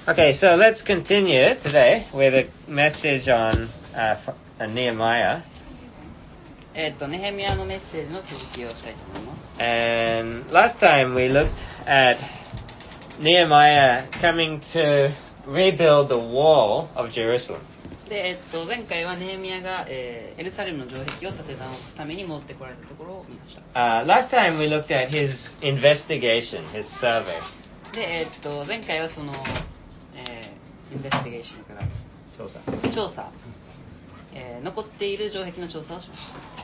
Okay, so let's continue today with a message on Nehemiah. ネヘミヤのメッセージの続きをしたいと思います。 And last time we looked at Nehemiah coming to rebuild the wall of Jerusalem. で、前回はネヘミヤが、エルサレムの城壁を建て直すために持ってこられたところを見ました。 Last time we looked at his investigation, his survey. で、前回はその、インベスティゲーションから調査、残っている城壁の調査をしました。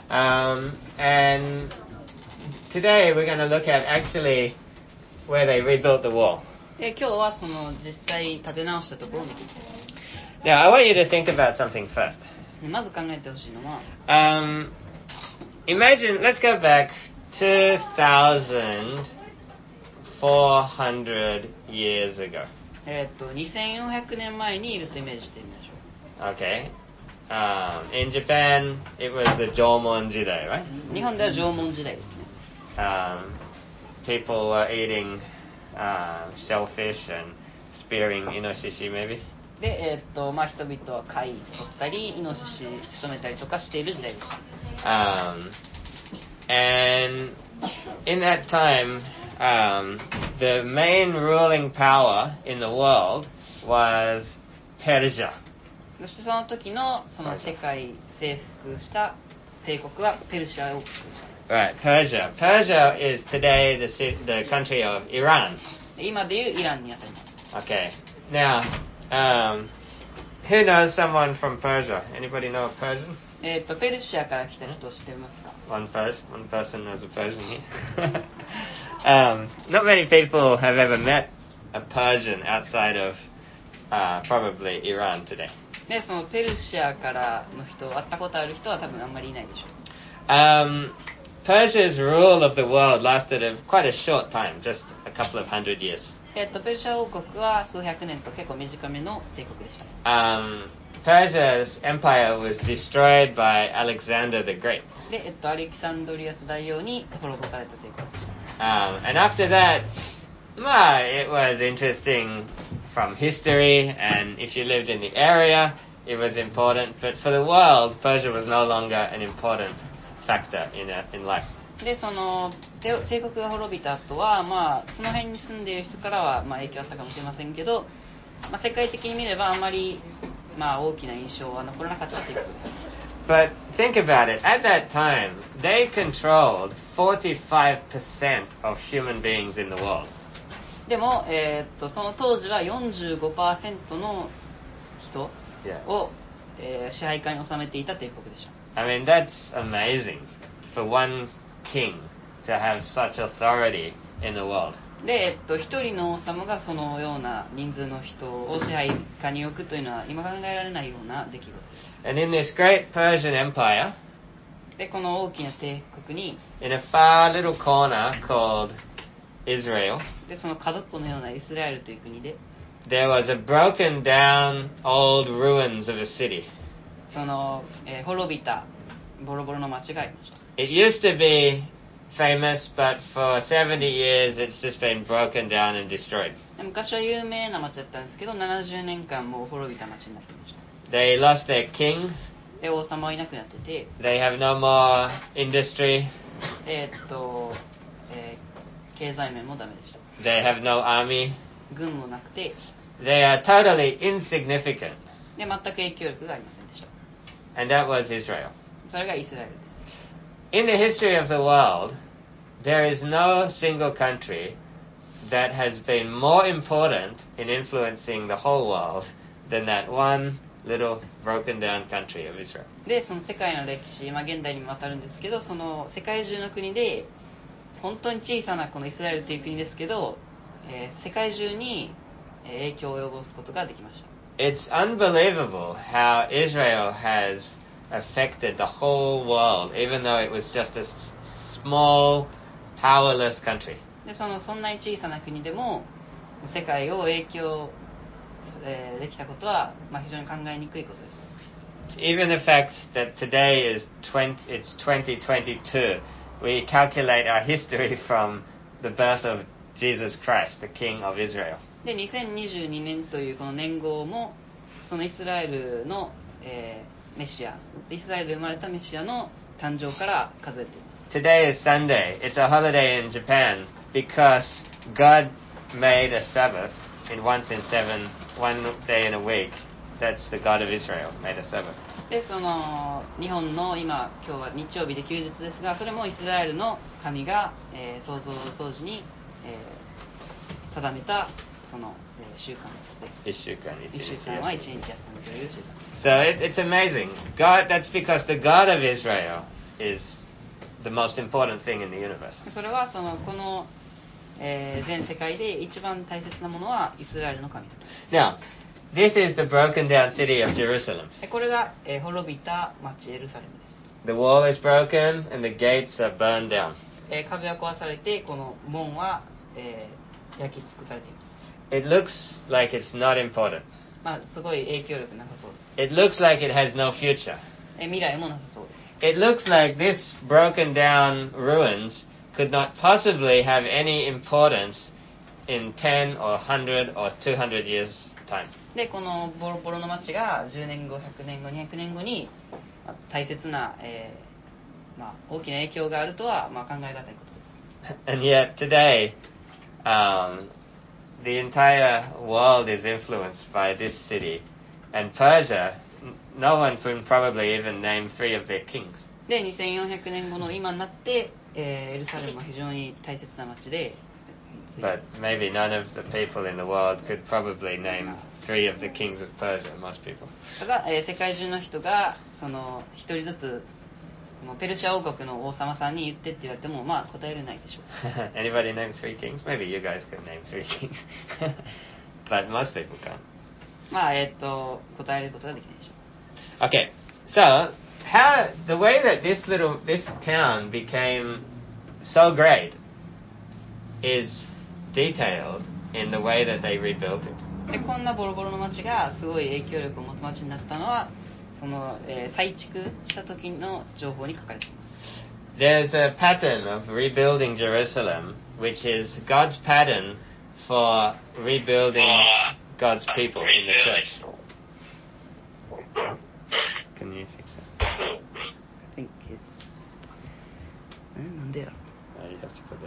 And today we're going to look at actually where they rebuilt the wall. で、今日はその実際建て直したところを見ていきます。 Now, I want you to think about something first. まず考えてほしいのは、 imagine, let's go back 2,400 years ago. 2400年前にいるとイメージしてみましょう。 Okay. In Japan, it was the Jomon Jidai, right? 日本では縄文時代ですね。 People were eating shellfish and spearing inoshishi, maybe. で、人々は貝取ったり、イノシシ仕留めたりとかしている時代でした。 And in that time, the main ruling power in the world was Persia. そしてその時のその世界征服した帝国はペルシア王国でした。 Right, Persia. Persia is today the country of Iran. 今でいうイランにあたります。 Okay. Now, who knows someone from Persia? Anybody know a Persian? ペルシアから来た人知ってますか？ One person knows a Persian here. Not many people have ever met a Persian outside of probably Iran today. で、そのペルシアからの人、会ったことある人は多分あんまりいないでしょう。 Persia's rule of the world lasted quite a short time, just a couple of hundred years. ペルシア王国は数百年と結構短めの帝国でした。 Persia's empire was destroyed by Alexander the Great. で、アレキサンドリアス大王に滅ぼされた帝国でした。 And after that, it was interesting from history, and if you lived in the area, it was important. But for the world, Persia was no longer an important factor in life. で、その帝国が滅びた後は、その辺に住んでいる人からは影響あったかもしれませんけど、世界的に見ればあんまり大きな印象は残らなかった帝国です。 But think about it. At that time, they controlled 45% of human beings in the world. でも、その当時は 45% の人を、支配下に収めていた帝国でした。 I mean, that's amazing for one king to have such authority in the world. で、一人の王様がそのような人数の人を支配下に置くというのは今考えられないような出来事です。 And in this great Persian empire, で、この大きな帝国に、 in a far little corner called Israel, で、その角っこのようなイスラエルという国で、 there was a broken down old ruins of a city. その、滅びたボロボロの町がありました。 It used to be famous, but for 70 years it's just been broken down and destroyed. 昔は有名な町だったんですけど、70年間もう滅びた町になっていました。 They lost their king. で、王様はいなくなってて、 They have no more industry. 経済面もダメでした。 They have no army. 軍もなくて、 They are totally insignificant. で、全く影響力がありませんでした。 And that was Israel. それがイスラエルです。 In the history of the world, there is no single country that has been more important in influencing the whole world than that one little broken down country of Israel. で、その世界の歴史、現代にもわたるんですけど、その世界中の国で本当に小さなこのイスラエルという国ですけど、世界中に影響を及ぼすことができました。 It's unbelievable how Israel has affected the whole world, even though it was just a small, powerless country. で、そんなに小さな国でも世界を影響、できたことは、非常に考えにくいことです。 Even the fact that today is it's 2022, we calculate our history from the birth of Jesus Christ, the King of Israel. で2022年というこの年号もそのイスラエルの、メシア、イスラエルで生まれたメシアの誕生から数えています。 Today is Sunday. It's a holiday in Japan because God made a Sabbath in once in 7, one day in a week. That's the God of Israel made a Sabbath. でその日本の今日は日曜日で休日ですが、それもイスラエルの神が、創造当時に、定めたその、習慣です。1週間は1日休むという習慣。 So it's amazing. God, that's because the God of Israel is the most important thing in the universe. それはそのこの、全世界で一番大切なものはイスラエルの神です。 Now, this is the broken down city of Jerusalem. これが、滅びた町エルサレムです。 The wall is broken and the gates are burned down. 壁は壊されてこの門は、焼き尽くされています。 It looks like it's not important. すごい影響力なさそうです。 It looks like it has no future. 未来もなさそうです。 It looks like this broken down ruins could not possibly have any importance in 10 or 100 or 200 years' time. でこのボロボロの町が10年後、100年後、200年後に大切な、大きな影響があるとは、考え難いことです。 And yet today, the entire world is influenced by this city. And Persia, no one can probably even name 3 of their kings. で2400年後の今になって、エルサレムは非常に大切な町で、 But maybe none of the people in the world could probably name 3 of the kings of Persia, most people. ただ、世界中の人がその一人ずつペルシャ王国の王様さんに言ってって言われても答えれないでしょう。 Anybody name 3 kings? Maybe you guys can name 3 kings. But most people can't. 答えることができないでしょう。 Okay, so the way that this town became so great is detailed in the way that they rebuilt it. でこんなボロボロの町がすごい影響力を持つ町になったのはその、再築した時の情報に書かれています。 There's a pattern of rebuilding Jerusalem, which is God's pattern for rebuilding God's people in the church. Can you fix that? I think it's なんでやろ。 You have to put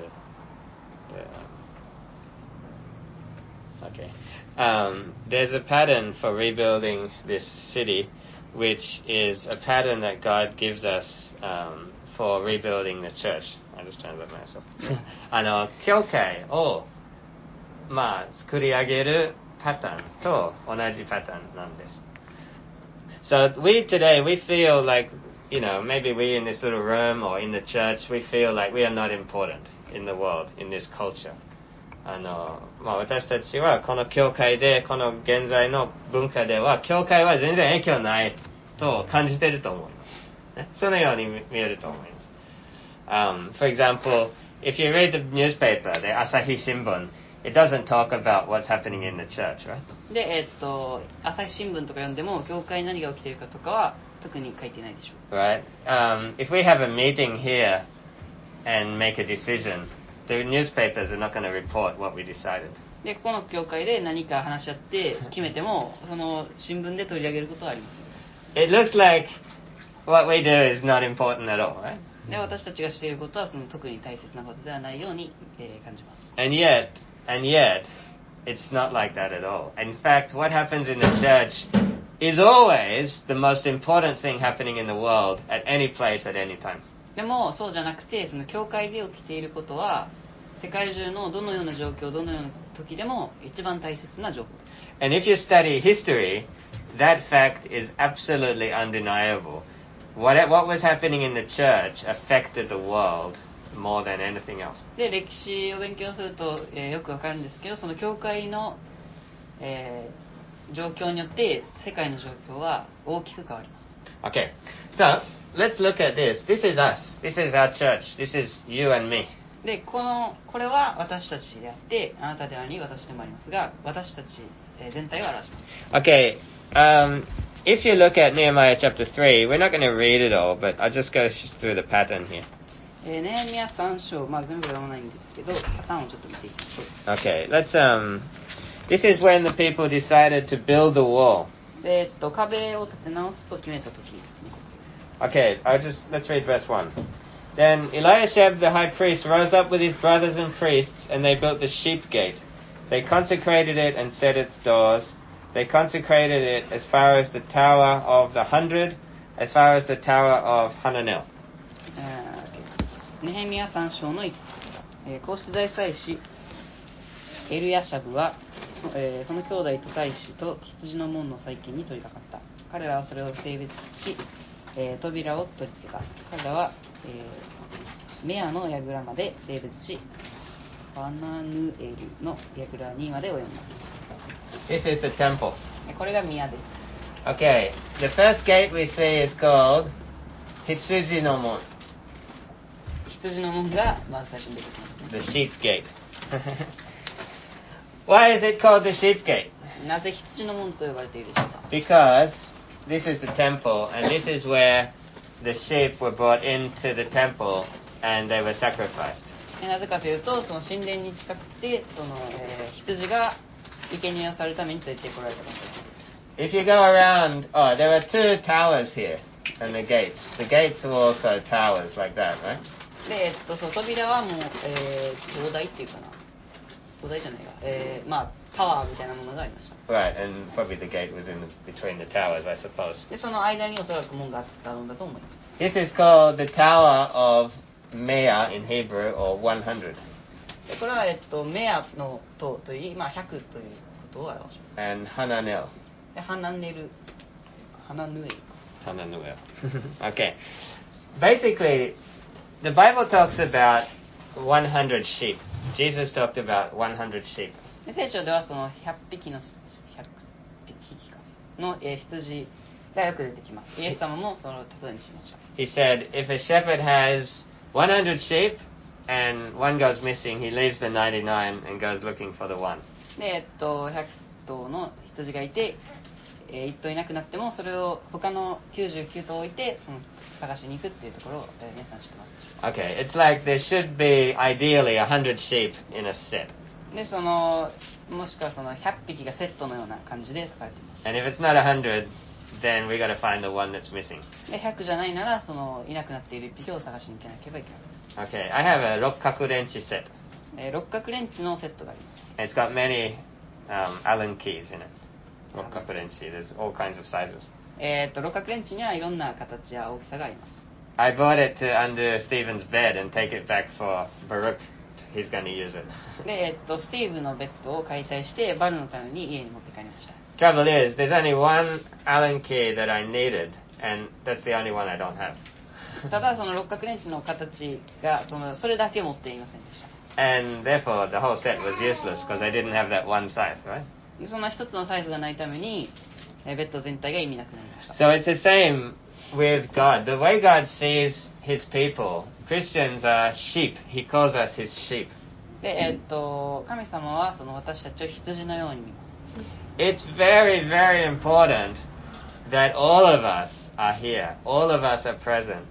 okay. There's a pattern for rebuilding this city, which is a pattern that God gives us for rebuilding the church. I just translate myself. 教会を作り上げるパターンと同じパターンなんです。So today we feel like, maybe we in this little room or in the church, we feel like we are not important in the world, in this culture. 私たちはこの教会でこの現在の文化では教会は全然影響ないと感じていると思います、ね、そのように見えると思います、For example, if you read the newspaper, the Asahi Shimbun, it doesn't talk about what's happening in the church, right? で、朝日新聞とか読んでも教会に何が起きているかとかは特に書いてないでしょう。 Right? If we have a meeting here and make a decision,The newspapers are not going to report what we decided. でこの教会で何か話し合って決めてもその新聞で取り上げることはありません。 It looks like what we do is not important at all, right? で私たちがしていることはその特に大切なことではないように、感じます。 And yet, it's not like that at all. In fact, what happens in the church is always the most important thing happening in the world at any place at any time. でもそうじゃなくてその教会で起きていることは世界中のどのような状況どのような時でも一番大切な情報です。 And if you study history, that fact is absolutely undeniable. What was happening in the church affected the world more than anything else. で歴史を勉強すると、よくわかるんですけどその教会の、状況によって世界の状況は大きく変わります。 Okay, so let's look at this. This is us. This is our church. This is you and me. でこれは私たちであってあなたであり私でもありますが私たち、全体を表します。 Okay, if you look at Nehemiah chapter 3, we're not going to read it all, but I'll just go through the pattern here. ネヘミヤ3章、全部読まないんですけどパターンをちょっと見ていきましょう。 Okay, This is when the people decided to build the wall. で、壁を建て直すと決めた時。 Okay, let's read verse 1. Then Eliashib the high priest rose up with his brothers and priests, and they built the sheep gate. They consecrated it and set its doors. They consecrated it as far as the tower of the 100, as far as the tower of Hananel. ネヘミヤ3章の1、こうして大祭司エルヤシャブは、その兄弟と祭司と羊の門の再建に取り掛かった。彼らはそれを整別し、扉を取り付けた。彼らは、メアの櫓まで整別し、ハナヌエルの櫓2まで及んだ。 This is the temple. これが宮です。 Okay, the first gate we see is called Hitsuji no Mon, 羊の門がまず最初に出てきますね。 the sheep gate. Why is it called the sheep gate? なぜ羊の門と呼ばれているでしょうか。 Because this is the temple, and this is where the sheep were brought into the temple and they were sacrificed. なぜかというと、その神殿に近くて、羊が生贄をされるために連れてこられた場所です。 If you go around, there are two towers here, and the gates. The gates are also towers like that, right? で、その扉はもう、灯台っていうかな。灯台じゃないか。まあ、タワーみたいなものがありました。 Right, and probably the gate was between the towers, I suppose. で、その間におそらく門があったのだと思います。 This is called the Tower of Mea in Hebrew, or 100. でこれは、メアの塔といい、まあ、100ということを表します。 And Hananel. で、ハナヌエル。 Hananel. Okay. Basically, the Bible talks about 100 sheep. Jesus talked about 100 sheep. で聖書ではその100匹の羊がよく出てきます。イエス様もその例えにしました。 He said, if a shepherd has 100 sheep and one goes missing, he leaves the 99 and goes looking for the one. で、100頭の羊がいて、1頭いなくなってもそれを他の99頭置いてその探しに行くっていうところを、皆さん知ってますでしょうか。 Okay, it's like there should be ideally 100 sheep in a set. で、もしくはその100匹がセットのような感じで書かれています。 And if it's not 100, then we got to find the one that's missing. で、100じゃないならそのいなくなっている1匹を探しに行かなければいけません。 Okay, I have a Rokkakurenchi set. 六角レンチのセットがあります。 It's got many Allen keys in it. Rokkakurenchi, there's all kinds of sizes. 六角レンチにはいろんな形や大きさがあります。 I bought it to undo Stephen's bed and take it back for Baruch. He's going to use it. で、スティーブのベッドを解体してバルのために家に持って帰りました。 Trouble is, there's only one Allen key that I needed, and that's the only one I don't have. ただその六角レンチの形がそれだけ持っていませんでした。 And therefore, the whole set was useless because I didn't have that one size, right? でそんな一つのサイズがないために、ベッド全体が意味なくなりました。 So it's the same with God. The way God sees His people, Christians are sheep. He calls us His sheep. で、神様はその私たちを羊のように見ます。 It's very, very important that all of us are here. All of us are present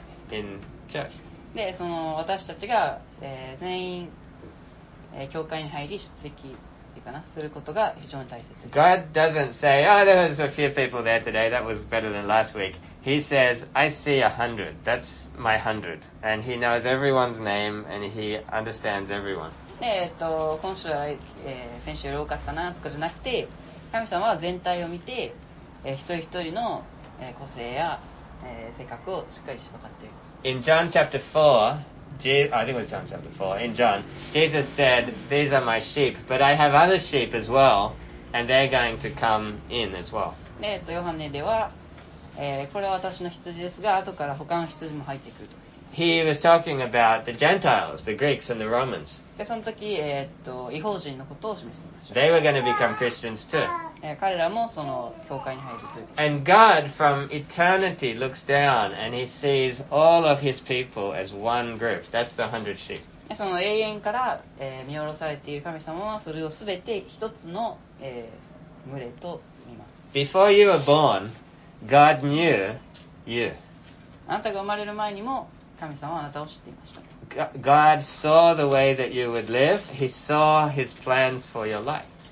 in church. で、私たちが、全員、教会に入り出席っていうかなすることが非常に大切です。 God doesn't say, oh, there was a few people there today. That was better than last week. He says, I see 100. That's my 100. And He knows everyone's name and He understands everyone. で、今週は、先週より多かったなとかじゃなくて、神様は全体を見て、一人一人の、個性や、性格をしっかり分かっています。 In John chapter 4, I think it was John chapter 4, in John, Jesus said, these are my sheep, but I have other sheep as well, and they're going to come in as well. で、ヨハネでは、これは私の羊ですが、後から他の羊も入ってくると書いています。 He was talking about the Gentiles, the Greeks and the Romans. で、その時、異邦人のことを示していました。 They were going to become Christians too. 彼らもその教会に入るということ。 And God from eternity looks down and He sees all of His people as one group. That's the 100 sheep. でその永遠から、見下ろされている神様はそれをすべて一つの、群れと見ます。 Before you were born, God knew you. あなたが生まれる前にも神様はあなたを知っていました。 God saw the way that you would live. He saw His plans for your life.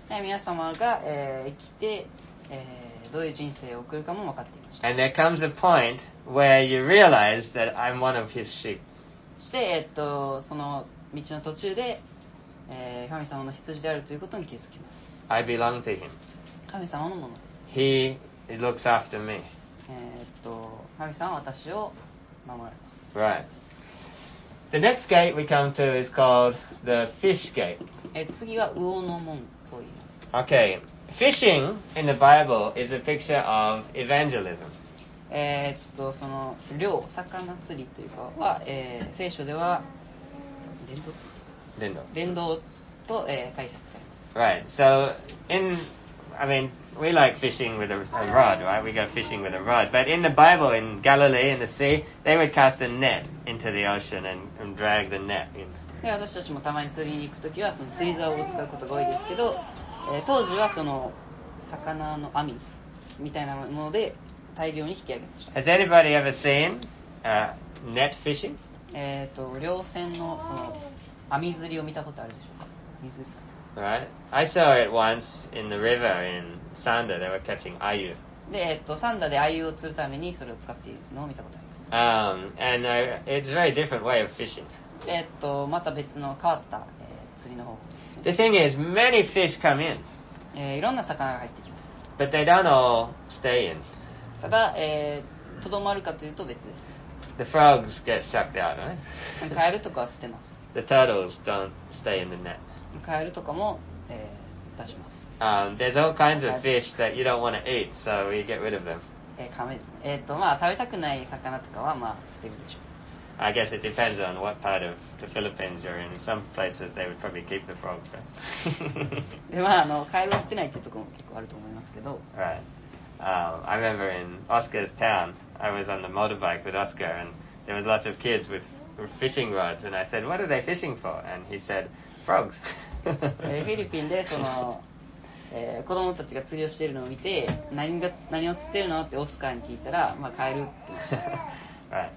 皆様が、生きて、どういう人生を送るかも分かっていました。 And there comes a point where you realize that I'm one of his sheep. そして、その道の途中で、神様の羊であるということに気づきます。 I belong to him. 神様のものです。 He looks after me. 神様は私を守られます。 Right. The next gate we come to is called the fish gate. 次は魚の門と言います。 Okay. Fishing in the Bible is a picture of evangelism. その漁、魚釣りというかは、聖書では伝道と、解釈されます。 Right. So we like fishing with a rod, right? We go fishing with a rod. But in the Bible, in Galilee, in the sea, they would cast a net into the ocean and drag the net in. で、私たちもたまに釣りに行くときはその釣り竿を使うことが多いですけど、当時はその魚の網みたいなもので大量に引き上げました。 Has anybody ever seen net fishing? 漁船のその網釣りを見たことあるでしょうか。網釣り。 Right. I saw it once in the river in Sanda. They were catching ayu. で、サンダで鮎を釣るためにそれを使っているのを見たことあります。 And it's a very different way of fishing. で、また別の変わった、釣りの方法ですね。 The thing is, many fish come in, いろんな魚が入ってきます。 but they don't all stay in. ただ、とどまるかというと別で The frogs get sucked out, right? す。カエルとかは捨てます。 The turtles don't stay in the net. カエルとかも、出します。 There's all kinds of fish that you don't want to eat, so we get rid of them. カメですね。まあ食べたくない魚とかはまあ捨てるでしょう。 I guess it depends on what part of the Philippines you're in. In some places they would probably keep the frogs, right? でまあカエルは捨てないっていうところも結構あると思いますけど。 Right. I remember in Oscar's town, I was on the motorbike with Oscar, and there was lots of kids with fishing rods, and I said, "What are they fishing for?" And he said, "Frogs." フィリピンでその、子供たちが釣りをしているのを見て何を釣ってるのってオスカーに聞いたら、まあ、カエルって言いました。 Right.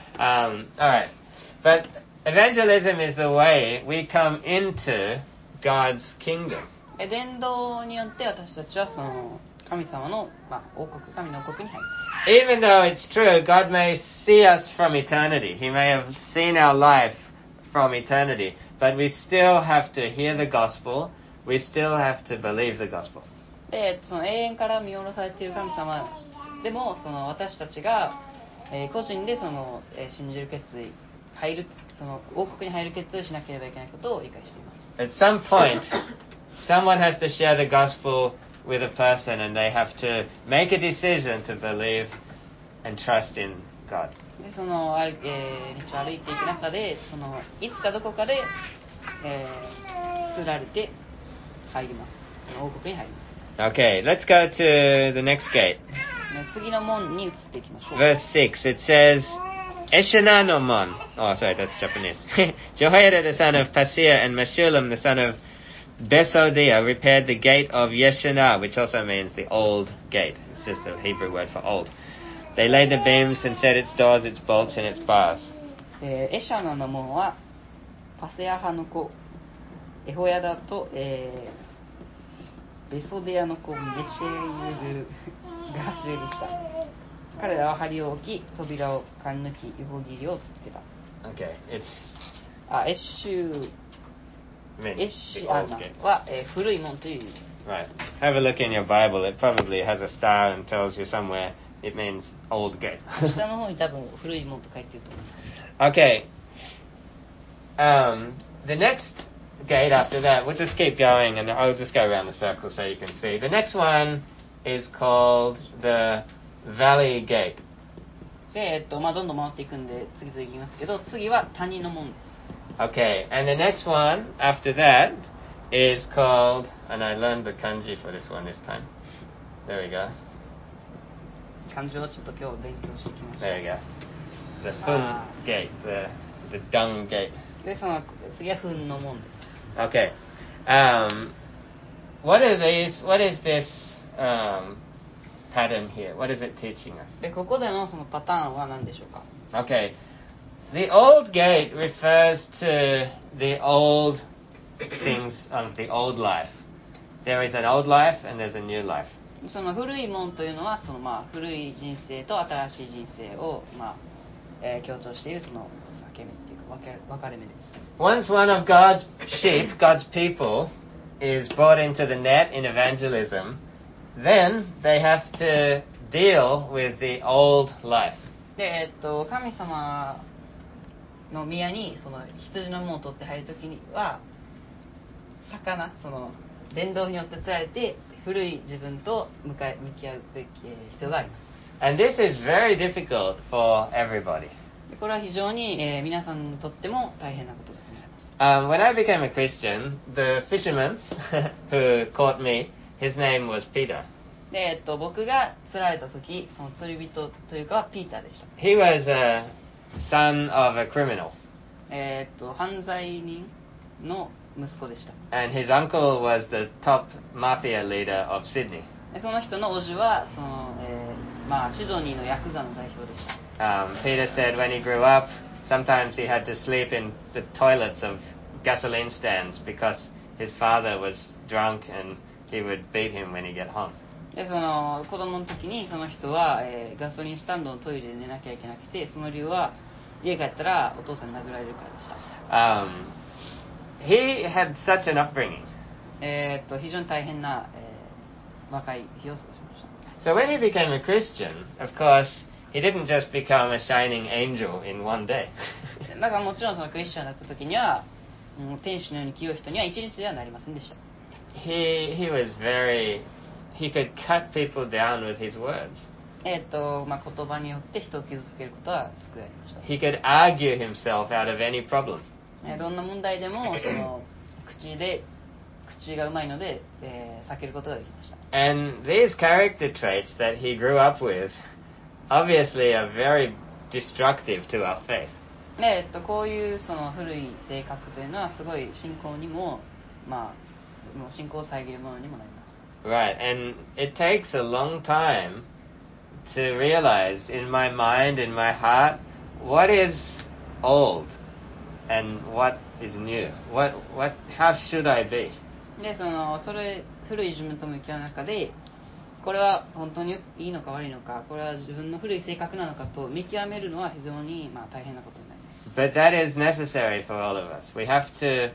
All right. But evangelism is the way we come into God's kingdom. 伝道によって私たちはその神様の、まあ、神の王国に入ります。 Even though it's true, God may see us from eternity. He may have seen our life from eternity. But we still have to hear the gospel. We still have to believe the gospel. で、その永遠から見下ろされている神様でも、その私たちが、個人でその、信じる決意、その王国に入る決意をしなければいけないことを理解しています。 At some point, someone has to share the gospel with a person, and they have to make a decision to believe and trust in God. でその道を歩いていく中でそのいつかどこかで、釣られて入ります。その王国に入ります。 Okay, let's go to the next gate. 次の門に移っていきましょう。 Verse 6, it says, Eshana no mon. Oh, sorry, that's Japanese. Jehoiada the son of Paseah and Meshullam the son of Besodiah repaired the gate of Yeshana, which also means the old gate. It's just a Hebrew word for old. They laid the beams and set its doors, its bolts, and its bars. エシャナの門はパセア派の子エホヤダと、ベソデアの子メシェユルが修理した。彼らは梁を置き扉を貫抜き横切りをつけた。 Okay, it's エッシュ meant エッ the シア old ナ gate. は、古い門という意味です。 Right. Have a look in your Bible. It probably has a star and tells you somewhere it means old gate. 下の方に多分古い門と書いてると思います。 Okay. The next gate after that, we'll just keep going and I'll just go around the circle so you can see. The next one is called the Valley Gate. で、まあ、どんどん回っていくんで次々言いますけど、次は谷の門です。 Okay, and the next one after that is called, and I learned the kanji for this one this time. There we go. 漢字をちょっと今日勉強してきました。 There we go. The Fun Gate, the Dung Gate. で、その次は糞の門です。 Okay. What is this pattern here? What is it teaching us? で、ここでのそのパターンは何でしょうか。 Okay. The old gate refers to the old things of the old life. there is an old life and there's a new life. その古いもんというのはその、古い人生と新しい人生を、強調しているその裂け目っていうか分かれ目です。 Once one of God's sheep, God's people, is brought into the net in evangelism, then they have to deal with the old life. で、神様の宮にその羊の門を取って入るときにはその伝道によって釣られて古い自分と向き合うべき必要があります。 And this is very difficult for everybody. これは非常に、皆さんにとっても大変なことだと思います。 When I became a Christian, the fisherman who caught me, his name was Peter. で、僕が釣られた時、その釣り人というかはピーターでした。 He was a son of a criminal. 犯罪人の息子でした。 And his uncle was the top mafia leader of Sydney. でその人の叔父はその、シドニーのヤクザの代表でした。 Peter said when he grew up, sometimes he had to sleep in the toilets of gasoline stands because his father was drunk and he would beat him when he got home. でその子供の時にその人は、ガソリンスタンドのトイレで寝なきゃいけなくて、その理由は家帰ったらお父さんに殴られるからでした。 He had such an upbringing. 非常に大変な、若い日を過ごしました。 So when he became a Christian, of course, he didn't just become a shining angel in one day. だからもちろんそのクリスチャンになった時には、天使のように清い人には一日ではなりませんでした。 He could cut people down with his words. 言葉によって人を傷つけることは救いありました。 He could argue himself out of any problem. どんな問題でもその口がうまいので、避けることができました。 And these character traits that he grew up with obviously are very destructive to our faith. で、こういうその古い性格というのはすごい信仰にも、もう信仰を遮るものにもなります。 Right, and it takes a long time to realize in my mind, in my heart, what is old and what is new. How should I be? で、それ古い自分と向き合う中で、これは本当にいいのか悪いのか、これは自分の古い性格なのかと見極めるのは非常に大変なことになります。 But that is necessary for all of us. We have to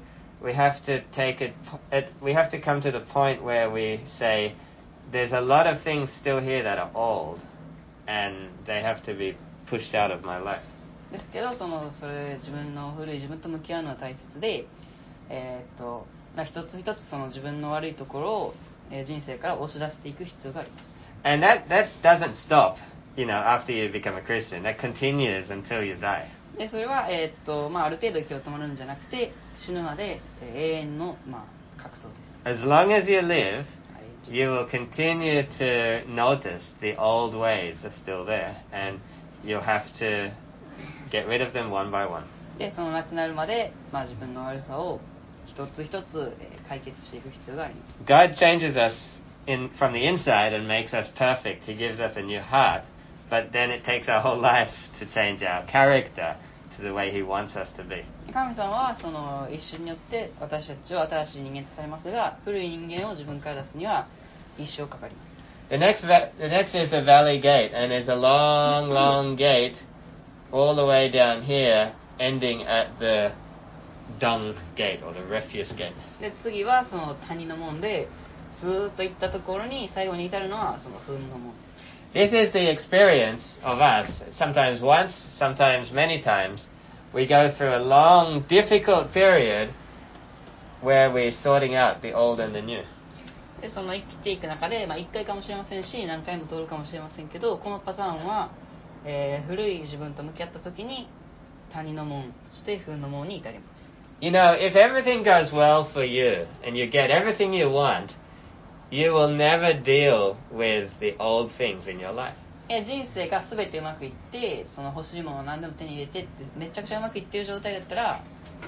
come to the point where we say, there's a lot of things still here that are old, and they have to be pushed out of my life. ですけど、それ自分の古い自分と向き合うのは大切で、一つ一つその自分の悪いところを、人生から押し出していく必要があります。 And that doesn't stop, after you become a Christian. That continues until you die. でそれは、ある程度息を止まるんじゃなくて死ぬまで、永遠の、格闘です。 As long as you live, you will continue to notice the old ways are still there, and you'll have to get rid of them one by one. でその亡くなるまで、自分の悪さを一つ一つ、解決していく必要があります。 God changes us from the inside and makes us perfect. He gives us a new heart, but then it takes our whole life to change our character to the way He wants us to be. 神様はその一瞬によって私たちを新しい人間とされますが、古い人間を自分から出すには一生かかります。 The next is the valley gate, and it's a long, long gate all the way down here, ending at the dung gate or the refuse gate. で次はその谷の門でずーっと行ったところに最後に至るのはその糞の門です。 This is the experience of us. Sometimes once, sometimes many times, we go through a long, difficult period where we're sorting out the old and the new. でその生きていく中で、1回かもしれませんし何回も通るかもしれませんけど、このパターンは、古い自分と向き合った時に谷の門そして糞の門に至ります。 If everything goes well for you and you get everything you want, you will never deal with the old things in your life. 人生が全てうまくいってその欲しいものを何でも手に入れてってめちゃくちゃうまくいっている状態だったら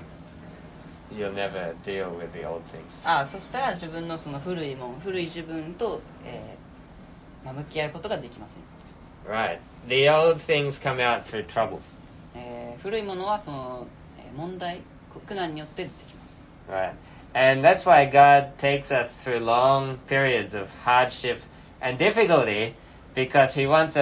You'll never deal with the old things. そしたら自分のその古い自分と、向き合うことができません。 Right. The old things come out through trouble. 古いものはその、問題苦難によって出てきます。 Right. And that's why God takes us through long periods of hardship and difficulty, because He wants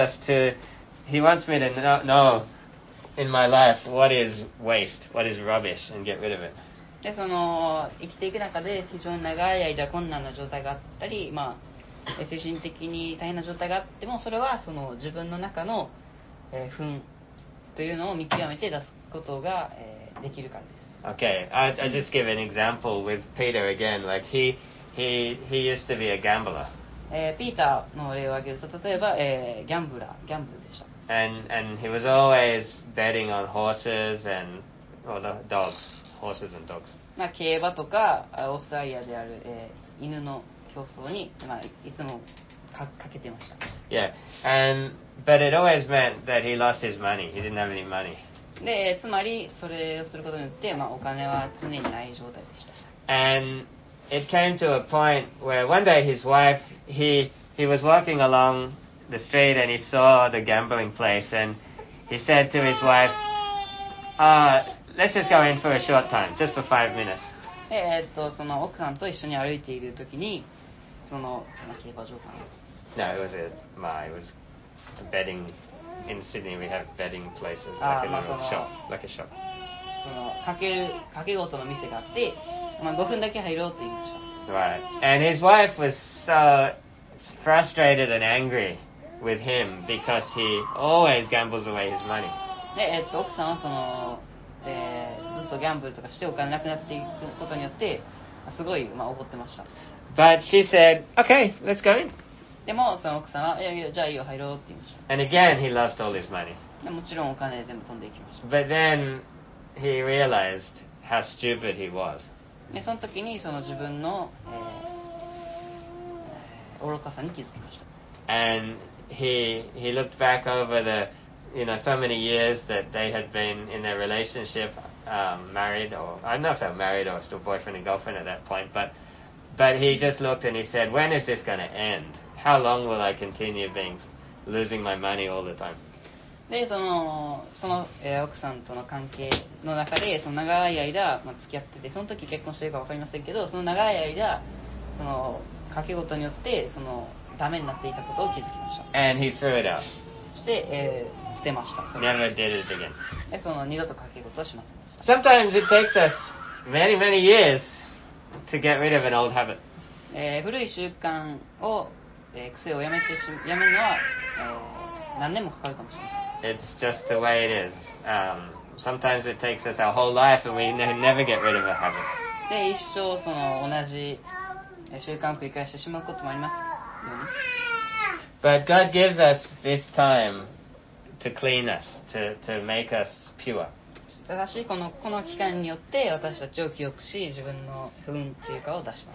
me to know in my life what is waste, what is rubbish, and get rid of it. でその生きていく中で非常に長い間困難な状態があったり、精神的に大変な状態があっても、それはその自分の中の糞というのを見極めて出すことができるからです。 Okay, I just give an example with Peter again. Like he used to be a gambler. ピーターの例を挙げると、例えば、ギャンブルでした。 And he was always betting on horses or the dogs, horses and dogs. 競馬とかオーストラリアである、犬の競争に、いつもかけてました。 Yeah, but it always meant that he lost his money. He didn't have any money. でつまりそれをすることによって、お金は常にない状態でした。 And it came to a point where one day his wife, he was walking along the street and he saw the gambling place, and he said to his wife, let's just go in for a short time, just for 5 minutes. その奥さんと一緒に歩いている時に、その競馬場かな。 No, it was a betting. In Sydney we have betting places, like a little shop, like a shop. そのかけ事の店があって、5分だけ入ろうと言いました。 Right. And his wife was so frustrated and angry with him because he always gambles away his money. で、奥さんはその、ずっとギャンブルとかしてお金なくなっていくことによってすごい怒ってました。 But she said, "Okay, let's go in." でもその奥さんは、いやじゃあいいよ入ろうって言いました。 And again he lost all his money. でもちろんお金全部飛んでいきました。 But then he realized how stupid he was. でその時にその自分の、愚かさに気づきました。 And he looked back over so many years that they had been in their relationship, married, or I don't know if they were married or still boyfriend and girlfriend at that point, but he just looked and he said, when is this going to end? How long will I continue losing my money all the time? でその、奥さんとの関係の中でその長い間、付き合ってて、その時結婚してるか分かりませんけど、その長い間その賭け事によってそのダメになっていたことを気づきました。 And he threw it out. そして、捨てました。 Never did it again. でその二度と賭け事はしませんでした。 Sometimes it takes us many, many years to get rid of an old habit. 古い習慣を、癖をやめるのは、何年もかかるかもしれません。 It's just the way it is. Sometimes it takes us our whole life and we never get rid of a habit. で一生その同じ習慣を繰り返してしまうこともありますよね。 But God gives us this time to clean us, to make us pure. ただしこの期間によって私たちを清くし、自分の不運というかを出します。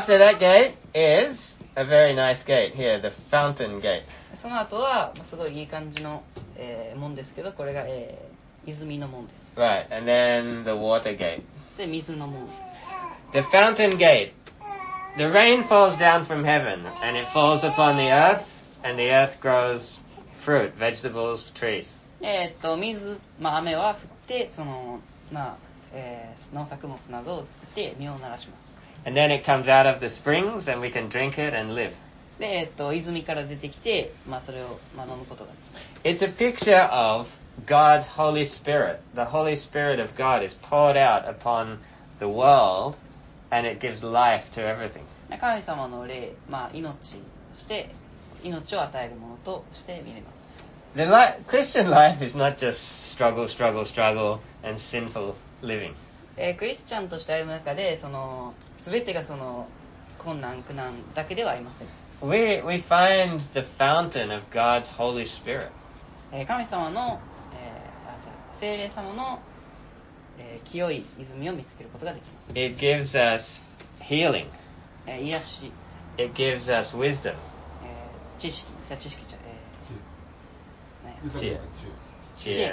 After that gate is a very nice gate here, the fountain gate. その後はすごいいい感じの、門ですけど、これが、泉の門です。 Right, and then the water gate. で水の門。 The fountain gate. The rain falls down from heaven, and it falls upon the earth, and the earth grows fruit, vegetables, trees. 雨は降ってその、農作物などを作って実をならします。 And then it comes out of the springs, and we can drink it and live. で、泉から出てきて、それを、飲むことができます。 It's a picture of God's Holy Spirit. The Holy Spirit of God is poured out upon the world, and it gives life to everything. 神様の霊、命として命を与えるものとして見れます。 The Christian life is not just struggle, struggle, struggle, and sinful living. クリスチャンとして歩む中で、その全てがその困難苦難だけではありません。 We find the fountain of God's Holy Spirit. 神様の、聖霊様の、清い泉を見つけることができます。 It gives us healing. 癒し。 It gives us wisdom. 知識じゃ、 知恵。 知恵。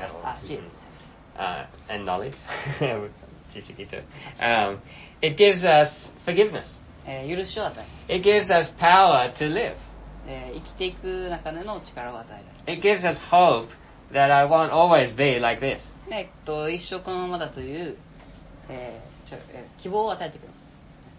And knowledge. 知識と。It gives us forgiveness. 許しを与える。 It gives us power to live. 生きていく中での力を与える。 It gives us hope that I won't always be like this. 一生このままだという、希望を与えてくれます。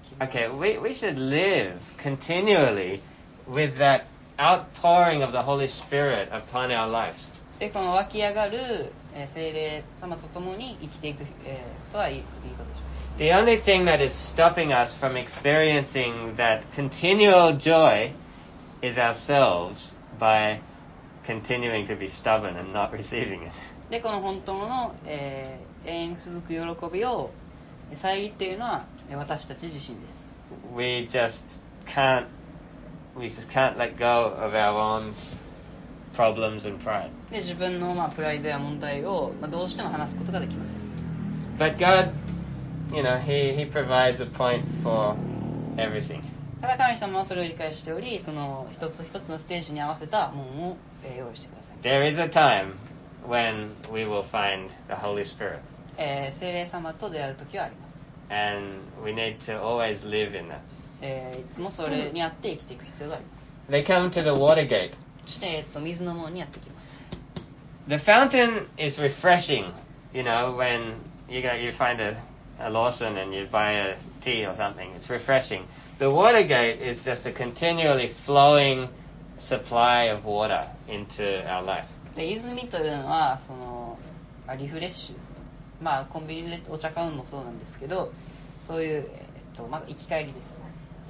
Okay, we should live continually with that outpouring of the Holy Spirit upon our lives. でこの湧き上がる、聖霊様と共に生きていく、ことはいいことでしょう。 The only thing that is stopping us from experiencing that continual joy is ourselves by continuing to be stubborn and not receiving it. でこの本当の、永遠に続く喜びを遮っているのは私たち自身です。 We just can't let go of our own problems and pride. で自分の、プライドや問題を、どうしても話すことができません。 But God, He provides a point for everything. ただ神様はそれを理解しており、その一つ一つのステージに合わせたものを、用意してください。 There is a time when we will find the Holy Spirit. 聖霊様と出会う時はあります。 And we need to always live in that. いつもそれにあって生きていく必要があります。 They come to the water gate. そして、水の門にやってきます。 The fountain is refreshing, when you find a Lawson and you buy a tea or something. It's refreshing. The water gate is just a continually flowing supply of water into our life. で泉というのはその、リフレッシュ、コンビニでお茶買うのもそうなんですけど、そういう、生き返りです。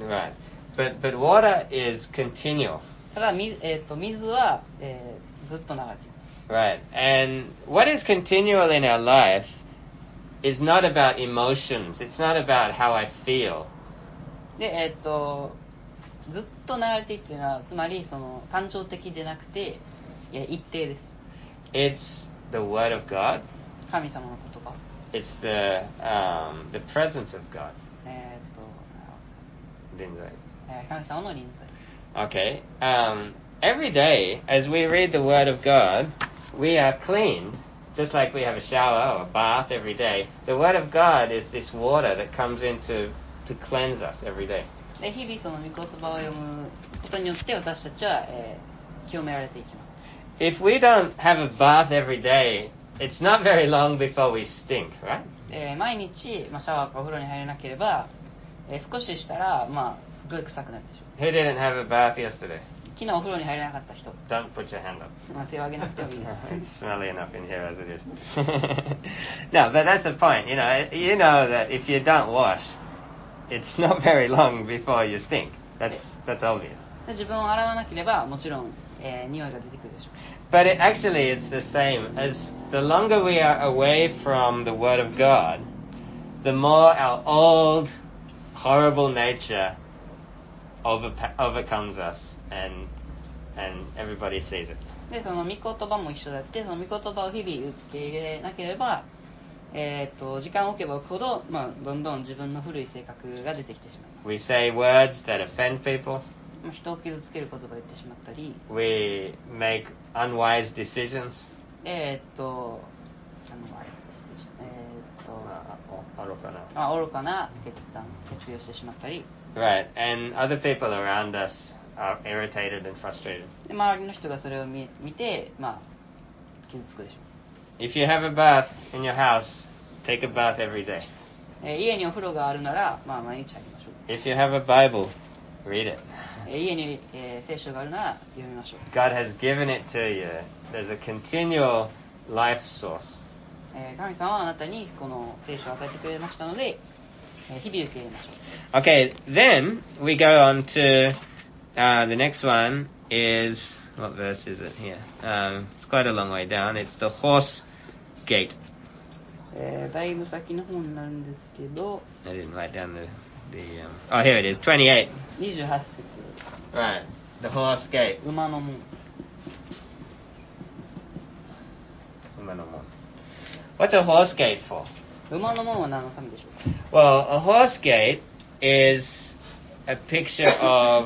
Right. But water is continual. ただ水は、ずっと流れています。 Right. And what is continual in our life is not about emotions. It's not about how I feel. で、ずっと流れていくというのは、つまりその感情的でなくて、一定です。 It's the Word of God. 神様の言葉。 It's the presence of God. 臨在。 神様の臨在。 Okay. Every day, as we read the Word of God, we are cleaned, just like we have a shower or a bath every day. The Word of God is this water that comes in to cleanse us every day. で日々その御言葉を読むことによって私たちは、清められていきます。 If we don't have a bath every day, it's not very long before we stink, right? 毎日、シャワーかお風呂に入れなければ、少ししたら、すごい臭くなるでしょう。 Who didn't have a bath yesterday? 昨日お風呂に入れなかった人。 Don't put your hand up. 手を挙げなくてもいいです。 It's smelly enough in here as it is. No, but that's the point. You know that if you don't wash, it's not very long before you stink. That's obvious. 自分を洗わなければもちろん、匂いが出てくるでしょう。 But actually it's the same. As the longer we are away from the Word of God, the more our old, horrible nature overcomes us, and everybody sees it. でその御言葉も一緒だって、その御言葉を日々受け入れなければ、時間を置けば置くほど、どんどん自分の古い性格が出てきてしまいます。 We say words that offend people. 人を傷つける言葉を言ってしまったり、 We make unwise decisions. 愚かな決意をしてしまったり、 Right, and other people around us are irritated and frustrated. で周りの人がそれを見て、傷つくでしょ If you have a bath in your house, take a bath every day. う。家にお風呂があるなら、毎日入りましょう。 If you have a Bible, read it. 家に、聖書があるなら読みましょう。 God has given it to you. There's a continual life source. 神様はあなたにこの聖書を与えてくれましたので、日々受け入れましょう。 Okay, then we go on to the next one is, what verse is it here? It's quite a long way down. It's the horse gate. だいぶ先の方になるんですけど、 I didn't write down oh, here it is, 28. 28節。 Right, the horse gate. 馬の門。 What's a horse gate for? 馬の門は何のためでしょうか。 Well, a horse gate is a picture of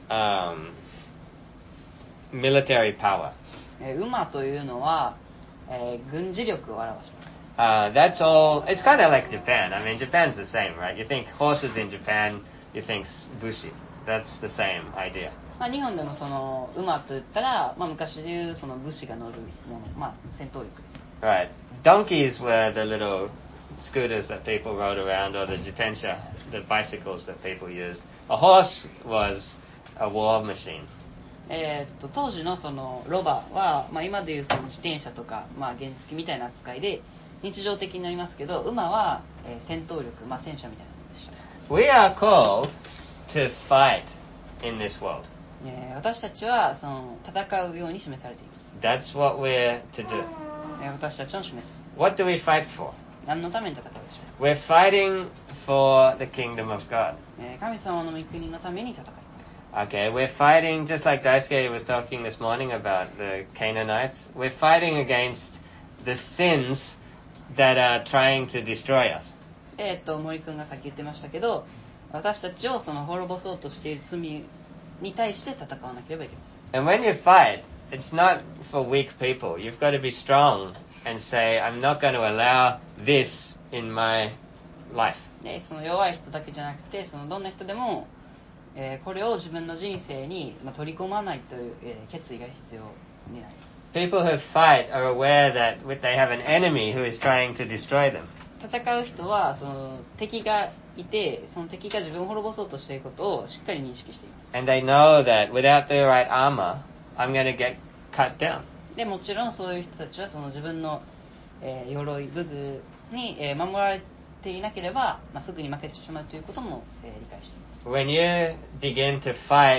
military power. 馬というのは、軍事力を表します。 That's all. It's kind of like Japan. I mean, Japan's the same, right? You think horses in Japan, you think bushi. That's the same idea. 日本でもその馬といったら、昔でいうその武士が乗るもの、戦闘力です。 Right. Donkeys were the little scooters that people rode around or the jitensha, the bicycles that people used. A horse was a war machine. 当時のそのロバは、今でいうその自転車とか、原付みたいな扱いで日常的になりますけど、馬は、戦闘力、戦車みたいなものでした。 We are called to fight in this world. 私たちはその戦うように示されています。 That's what we're to do. 私たちの示す。 What do we fight for? 何のために戦うでしょう。 We're fighting for the kingdom of God. 神様の御国のために戦います。 Okay, we're fighting, just like Daisuke was talking this morning about the Canaanites, we're fighting against the sins that are trying to destroy us. 森君がさっき言ってましたけど、私たちをその滅ぼそうとしている罪に対して戦わなければいけません。 And when you fight, it's not for weak people. You've got to be strong and say, I'm not going to allow this in my life. で、その弱い人だけじゃなくて、そのどんな人でも、これを自分の人生に取り込まないという、決意が必要になります。 People who fight are aware that they have an enemy who is trying to destroy them. 戦う人はその敵がいて、その敵が自分を滅ぼそうとしていることをしっかり認識しています。 And they know that without the right armor, I'm going to get cut down. でもちろんそういう人たちはその自分の、鎧武具に、守られていなければ、すぐに負けてしまうということも、理解しています。 When you begin to fight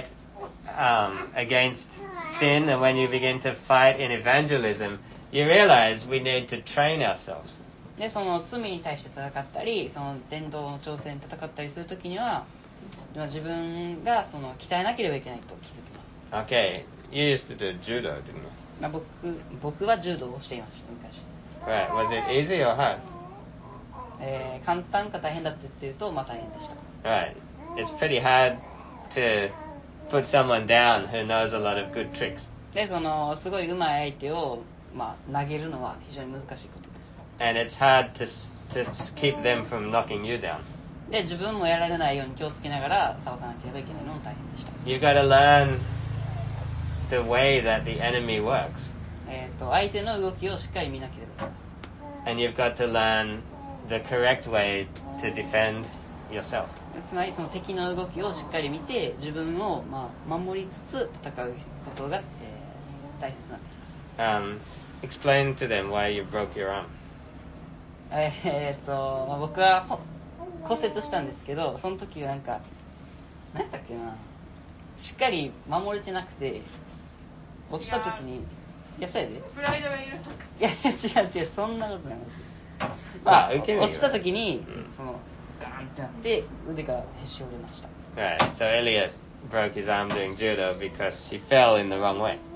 against sin and when you begin to fight in evangelism, you realize we need to train ourselves. で、その罪に対して戦ったり、その伝道の挑戦に戦ったりするときには、自分がその鍛えなければいけないと気づきます。 Okay, you used to do judo, didn't you? 僕は柔道をしていました、昔。 Right, was it easy or hard? 簡単か大変だって言うと、大変でした。 Right, it's pretty hard to put someone down who knows a lot of good tricks. で、そのすごい上手い相手を、投げるのは非常に難しいことです。 And it's hard to keep them from knocking you down. で、自分もやられないように気をつけながら倒さなければいけないのも大変でした。 You've got to learn the way that the enemy works. 相手の動きをしっかり見なければいけない。 And you've got to learn the correct way to defend yourself. つまりその敵の動きをしっかり見て自分を守りつつ戦うことが、大切になってきます。 Explain to them why you broke your arm. 僕は骨折したんですけど、その時は何やったっけな、しっかり守れてなくて落ちた時に、いやそうやで、 プライドがいる。 いや違うそんなことないし、落ちた時に、そのガーンってなって腕がへし折れました。 Right. So Elliot broke his arm doing judo because he fell in the wrong way.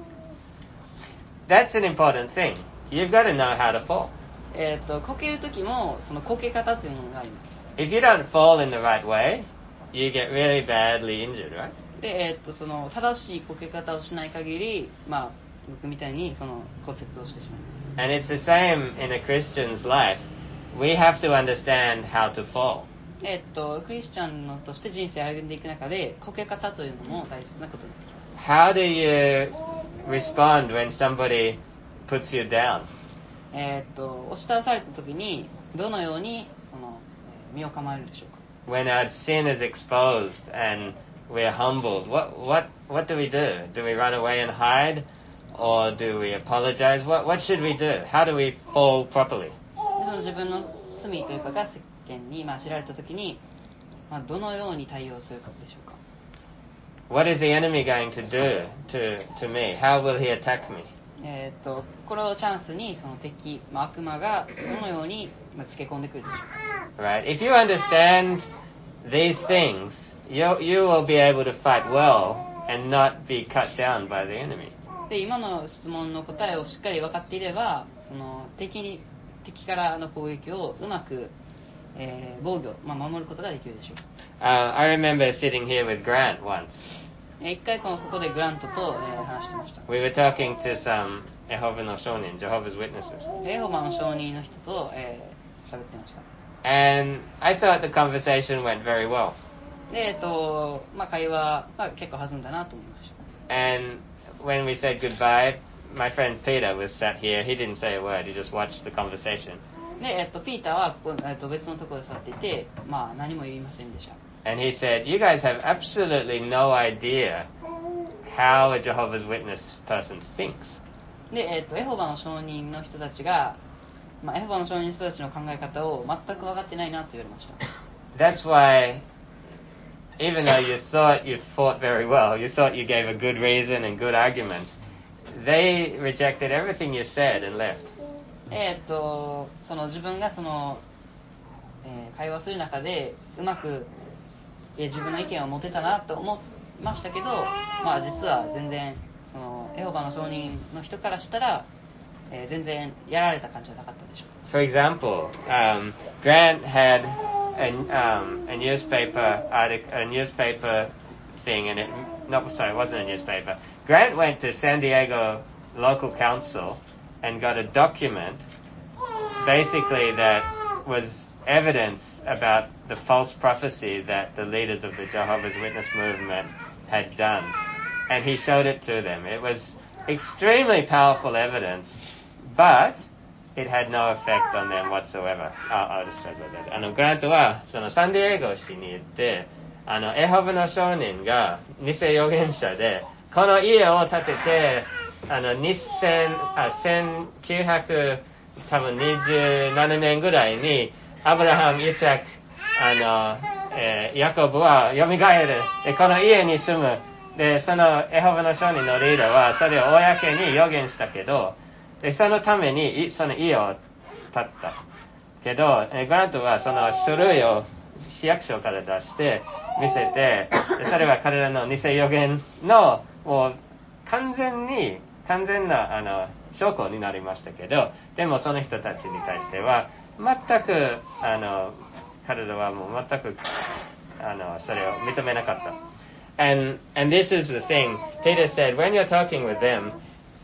That's an important thing. You've got to know how to fall. こける時もそのこけ方というものがあります。 If you don't fall in the right way, you get really badly injured, right? で、その正しいこけ方をしない限り、僕みたいにその骨折をしてしまいます。 And it's the same in a Christian's life. We have to understand how to fall. クリスチャンのとして人生を歩んでいく中でこけ方というのも大切なことになってきます。 How do you respond when somebody puts you down? 押し倒された時にどのようにその身を構えるでしょうか。 When our sin is exposed and we're humbled, what do we do? Do we run away and hide? Or do we apologize? What should we do? How do we fall properly? その自分の罪というかが世間に知られた時に、どのように対応するかでしょうか。 What is the enemy going to do to me? How will he attack me? これをチャンスにその敵、悪魔がどのようにつけ込んでくるでしょうか。 Right? If you understand these things, you will be able to fight well and not be cut down by the enemy. で、今の質問の答えをしっかり分かっていれば、その敵からの攻撃をうまく、防御、守ることができるでしょう。 I remember sitting here with Grant once. 一回ここでグラントと、話してました。 We were talking to some Jehovah's Witnesses. エホバの証人の人と喋ってました。 And I thought the conversation went very well. で、会話が結構弾んだなと思いました。 And when we said goodbye, my friend Peter was sat here. He didn't say a word. He just watched the conversation. で、ピーターはここ、別のところで座っていて、まあ、何も言いませんでした。 And he said, "You guys have absolutely no idea how a Jehovah's Witness person thinks." で、エホバの証人の人たちが、まあ、エホバの証人の人たちの考え方を全く分かってないなと言われました。 That's why, even though you thought you fought very well, you thought you gave a good reason and good arguments, they rejected everything you said and left. その自分が会話する中でうまく自分の意見を持てたなと思いましたけど、まあ、実は全然そのエホバの証人の人からしたら、全然やられた感じはなかったでしょう。 For example, Grant had a newspaper article, a newspaper thing, and it wasn't a newspaper. Grant went to San Diego local council and got a document, basically that was evidence about the false prophecy that the leaders of the Jehovah's Witness movement had done, and he showed it to them. It was extremely powerful evidence, but it had no effect on them whatsoever. I'll just translate that. グラントはそのサンディエゴ市に行って、エホバの証人が偽預言者で、この家を建てて、1927年ぐらいにアブラハム、イサク、ヤコブは蘇る。で、この家に住む。で、そのエホバの証人のリーダーはそれを公に予言したけど、で、そのためにその家を建ったけど、グラントはその書類を市役所から出して見せて、でそれは彼らの偽予言のもう完全な証拠になりましたけど、でもその人たちに対しては全く彼らはもう全くそれを認めなかった。And this is the thing. Peter said, when you're talking with them,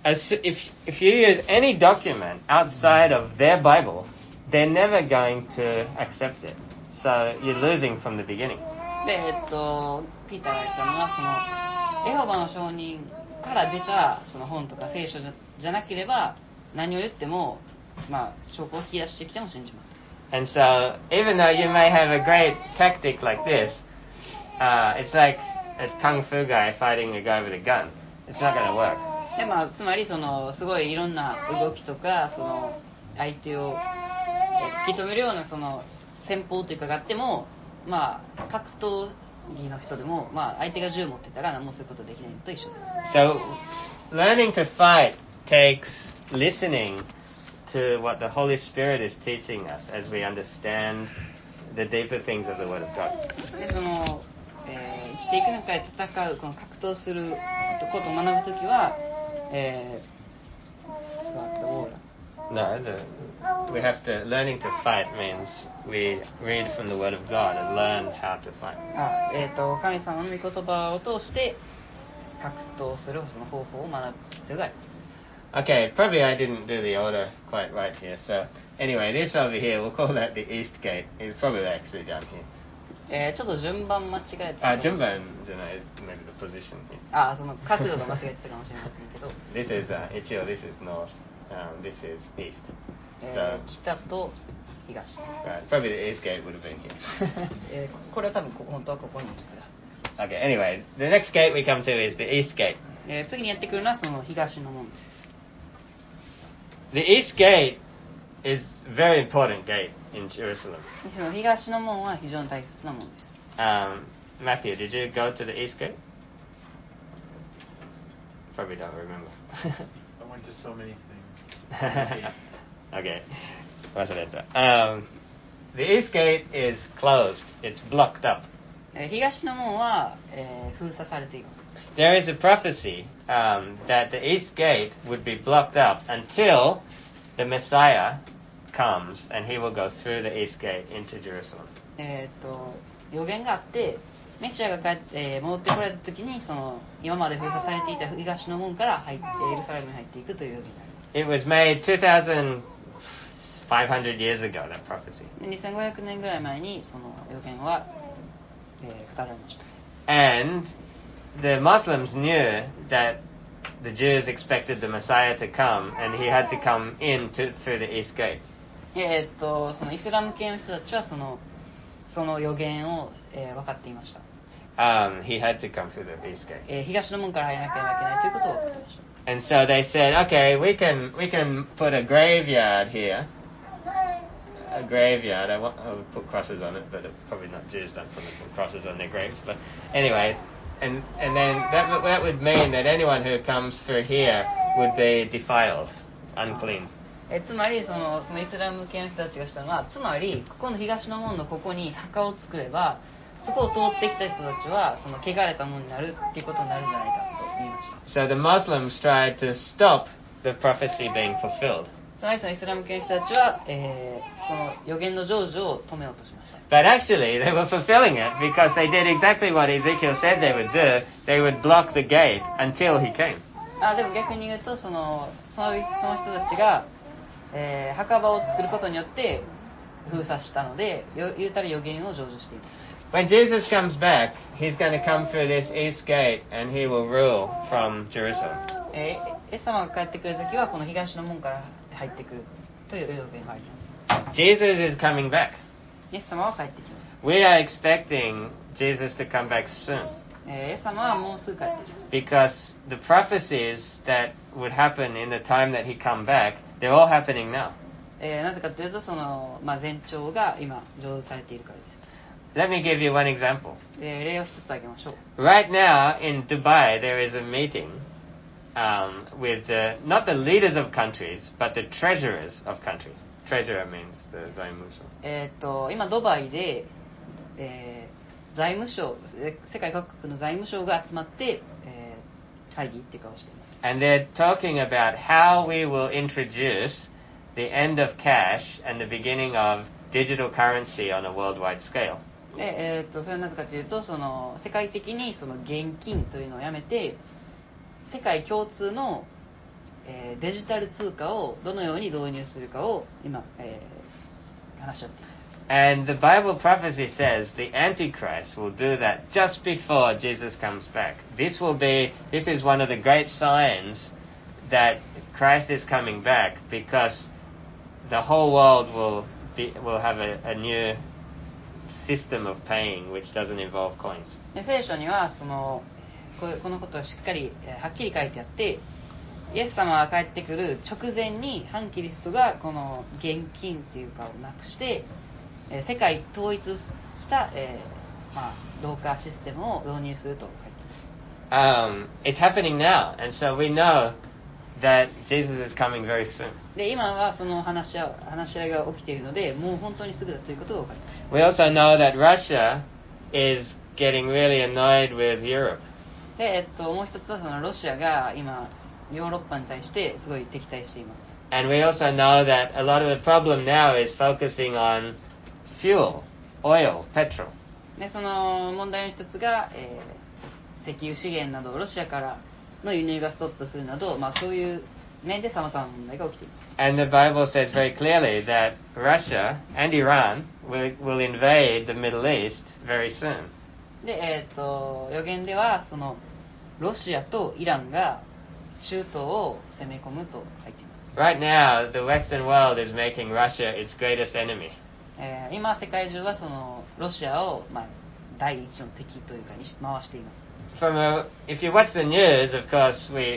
if you use any document outside of their Bible, they're never going to accept it. So you're losing from the beginning. で、ピーターが言ったのはエホバの証人から出たその本とか聖書じゃなければ何を言っても、まあ、証拠を引き出してきても信じます。 And so even though you may have a great tactic like this, it's like a kung fu guy fighting a guy with a gun. It's not going to work. で、まあ、つまりすごいいろんな動きとか相手を突き止めるような戦法というかがあっても、まあ、格闘技の人でも、まあ、相手が銃持ってたら何もすることできないのと一緒です。 So learning to fight takes listening to what the Holy Spirit is teaching us as we understand the deeper things of the Word of God. で生きていく中で戦うこの格闘することを学ぶときは、 No, we have to. Learning to fight means we read from the Word of God and learn how to fight. 神様の御言葉を通して格闘するその方法を学ぶ必要があります。 Okay, probably I didn't do the order quite right here. So anyway, this over here, we'll call that the East Gate. It's probably actually down here. ちょっと順番間違えた。 順番じゃない、maybe the position here. その角度が間違えてたかもしれませんけど。 This is this is north. This is east. So 北と東。 Right, probably the East Gate would have been here. これは多分本当はここに来るはずです。 Okay, anyway, the next gate we come to is the East Gate. 次にやってくるのはその東の門です。 The East Gate is a very important gate in Jerusalem. その東の門は非常に大切な門です。 Matthew, did you go to the East Gate? Probably don't remember. I went to so many things. Okay. The East Gate is closed. It's blocked up. 東の門は、封鎖されています。 There is a prophecy that the East Gate would be blocked up until the Messiah comes and he will go through the East Gate into Jerusalem. 予言があってメシアが戻ってこられた時に今まで封鎖されていた東の門から入ってエルサレムに入っていくという予言があります。 It was made 2,500 years ago, that prophecy. 2500年ぐらい前にその予言は、語られました。 And the Muslims knew that the Jews expected the Messiah to come and he had to come in through the East Gate. そのイスラム系の人たちはその予言を、分かっていました。 He had to come through the east gate. 東の門から入らなければいけないということを分かっていました。 And so they said, okay, we can put a graveyard here. A graveyard. I would put crosses on it, but probably not Jews don't put crosses on their graves. But anyway, and then that would mean that anyone who comes through here would be defiled, unclean. つまりそのイスラム系の人たちがしたのは、つまりここの東の門のここに墓を作れば、そこを通ってきた人たちはその汚れたものになるっていうことになるんじゃないかと言いました。 So the Muslims tried to stop the prophecy being fulfilled. つまりそのイスラム系の人たちは、その予言の成就を止めようとしました。 But actually, they were fulfilling it because they did exactly what Ezekiel said they would do. They would block the gate until he came. でも逆に言うとその人たちが、墓場を作ることによって封鎖したので、言うたら予言を成就しています。 When Jesus comes back, he's going to come through this east gate and he will rule from Jerusalem. イエス様が帰ってくるときはこの東の門から入ってくるという予言があります。 Jesus is coming back. イエス様は帰ってきます。 We are expecting Jesus to come back soon イエス様はもうすぐ帰ってきます。 because the prophecies that would happen in the time that he come back, they're all happening now. なぜかというとその、前兆が今成就されているからです。 Let me give you one example. 例を一つ挙げましょう。 Right now in Dubai, there is a meeting with not the leaders of countries, but the treasurers of countries. Treasurer means the 財務省。 今ドバイで、財務省、世界各国の財務省が集まって、会議っていうかをしています。 And they're talking about how we will introduce the end of cash and the beginning of digital currency on a worldwide scale. でそれはなぜかというとその世界的にその現金というのをやめて世界共通の、デジタル通貨をどのように導入するかを今、話し合っています。 And the Bible prophecy says the Antichrist will do that just before Jesus comes back. This is one of the great signs that Christ is coming back because the whole world will have a new system of paying which doesn't involve coins. 聖書にはこのことをしっかり、はっきり書いてあって、イエス様が帰ってくる直前に反キリストがこの現金というかをなくして、世界統一した、同化システムを導入すると書いてあります。 It's happening now, and so we know that Jesus is coming very soon. で今はその話し合いが起きているので、もう本当にすぐだということが分かります。 We also know that Russia is getting really annoyed with Europe. で、もう一つはそのロシアが今ヨーロッパに対してすごい敵対しています。 And we also know that a lot of the problem now is focusing on fuel, oil, petrol. でその問題の一つが、石油資源などロシアからの輸入がストップするなど、そういう面で様々な問題が起きています。 And the Bible says very clearly that Russia and Iran will invade the Middle East very soon. で、予言ではそのロシアとイランが中東を攻め込むと書いています。 Right now, the Western world is making Russia its greatest enemy. 今世界中はそのロシアを、第一の敵というかに回しています。 If you watch the news, of course,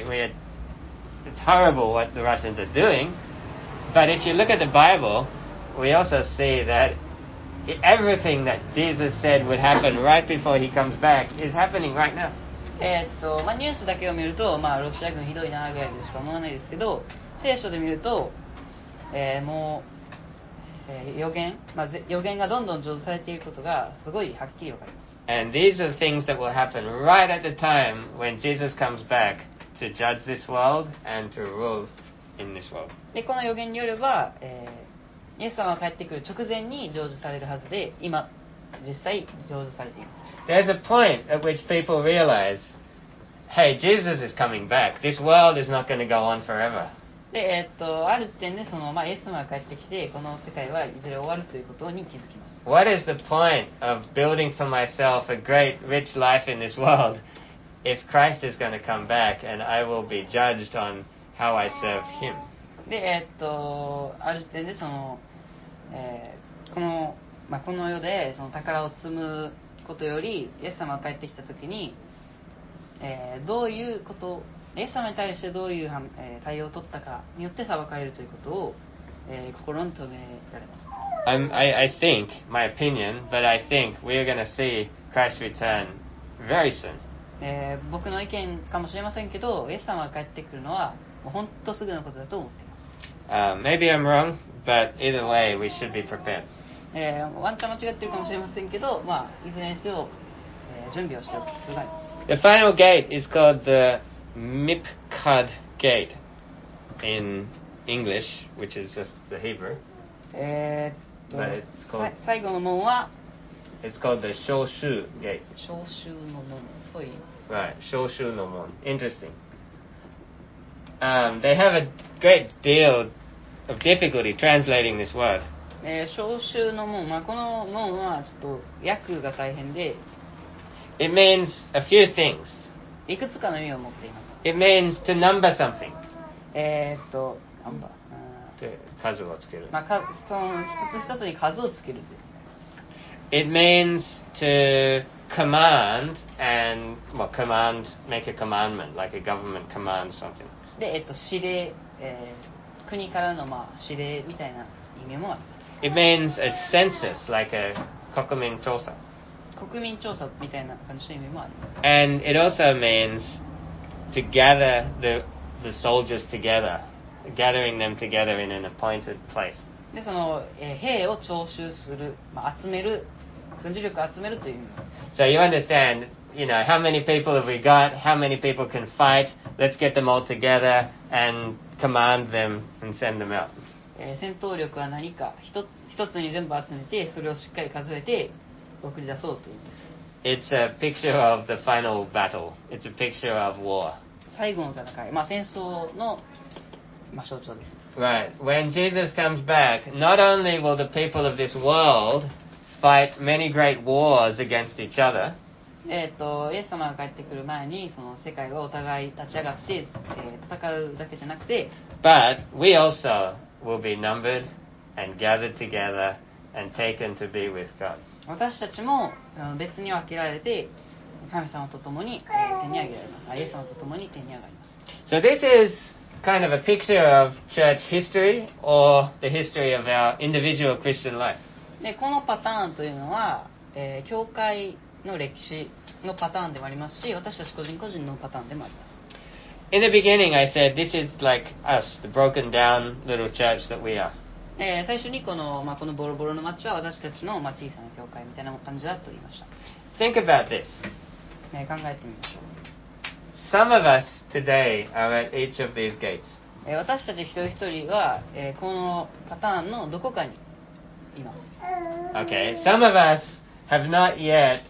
it's horrible what the Russians are doing. But if you look at the Bible, we also see that everything that Jesus said would happen right before he comes back is happening right now. ニュースだけを見ると、ロシア軍ひどいなぐらいでしか思わないですけど、聖書で見ると、もう、予言がどんどん成就されていることがすごいはっきりわかります。 And these are things that will happen right at the time when Jesus comes back to judge this world and to rule in this world. でこの予言によれば、イエス様が帰ってくる直前に成就されるはずで、今実際成就されています。 There's a point at which people realize, hey, Jesus is coming back. This world is not going to go on forever. で、ある時点でイエス様が帰ってきて、この世界はいずれ終わるということに気づきます。 What is the point of building for myself a great, rich life in this world if Christ is going to come back and I will be judged on how I served him? で、ある時点でこの世でその宝を積むことよりイエス様が帰ってきた時に、どういうことイエス様に対してどういう対応を取ったかによって裁かれるということを、心に留められます。 I think, my opinion, but I think we're going to see Christ return very soon. 僕の意見かもしれませんけど、イエス様が帰ってくるのはもう本当すぐのことだと思っています。 Maybe I'm wrong, but either way, we should be prepared. ワンチャン間違ってるかもしれませんけど、いずれにせよ、準備をしておく必要があります。 The final gate is called the Mipkad gate in English, which is just the Hebrew. But it's called, 最後の門は it's called the Shoshu gate. 召集の門と言います。 Right, Shoshu no Mon. Interesting. They have a great deal of difficulty translating this word. 召集の門、この門はちょっと訳が大変で、 It means a few things. いくつかの意味を持っています。 It means to number something. ナンバー、 数をつける。 その一つ一つに数をつけるという。 It means to command and, command, make a commandment, like a government commands something. で、指令、国からの指令みたいな意味もあります。 It means a census, like a 国民調査。 国民調査みたいな感じの意味もあります。 And it also means to gather the soldiers together, gathering them together in an appointed place. で、その、兵を徴収する、集める、軍事力を集めるという意味。 So you understand, how many people have we got? How many people can fight? Let's get them all together and command them and send them out. 戦闘力は何か一つに全部集めて、それをしっかり数えて送り出そうという意味です。 It's a picture of the final battle. It's a picture of war. 最後の戦い、戦争の、象徴です。 Right. When Jesus comes back, not only will the people of this world fight many great wars against each other, イエス様が帰ってくる前に、その世界はお互い立ち上がって、戦うだけじゃなくて、 but we also will be numbered and gathered together and taken to be with God. 私たちも別に分けられて、神様と共に天に上げられます。イエス様と共に天に上がります。 So this is kind of a picture of church history or the history of our individual Christian life. で、このパターンというのは、教会の歴史のパターンでもありますし、私たち個人個人のパターンでもあります。 In the beginning, I said this is like us, the broken down little church that we are. 最初にこのボロボロの町は私たちの小さな教会みたいな感じだと言いました。 Think about this. 考えてみましょう。 Some of us today are at each of these gates. 私たち一人一人は、このパターンのどこかにいます。 Okay, some of us have not yet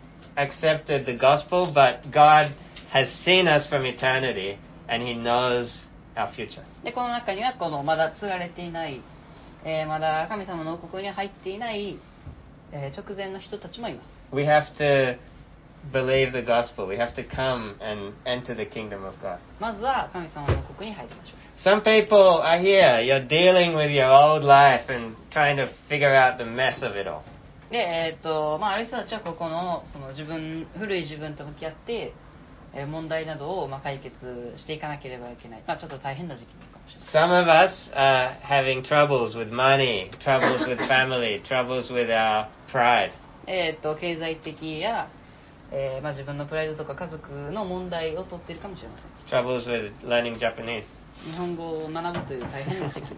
accepted the gospel, but God has seen us from eternity and He knows our future. で、この中にはまだ継がれていない、まだ神様の王国に入っていない、直前の人たちもいます。 We have to believe the gospel. We have to come and enter the kingdom of God. まずは神様の王国に入りましょう。 Some people are here. You're dealing with your old life and trying to figure out the mess of it all. で、ある人たちはここのその古い自分と向き合って、問題などを解決していかなければいけない。ちょっと大変な時期かもしれない。 Some of us are having troubles with money, troubles with family, troubles with our pride. 経済的や、自分のプライドとか家族の問題を取っているかもしれません。 Troubles with learning Japanese. 日本語を学ぶという大変な時期に。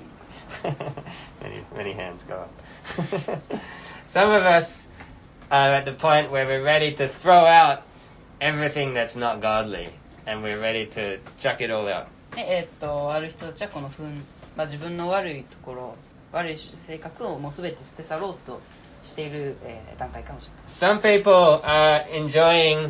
many hands go up. Some of us are at the point where we're ready to throw out everything that's not godly, and we're ready to chuck it all out. ある人たちはこの自分の悪いところ、悪い性格をもうすべて捨て去ろうとしている、段階かもしれません。 Some people are enjoying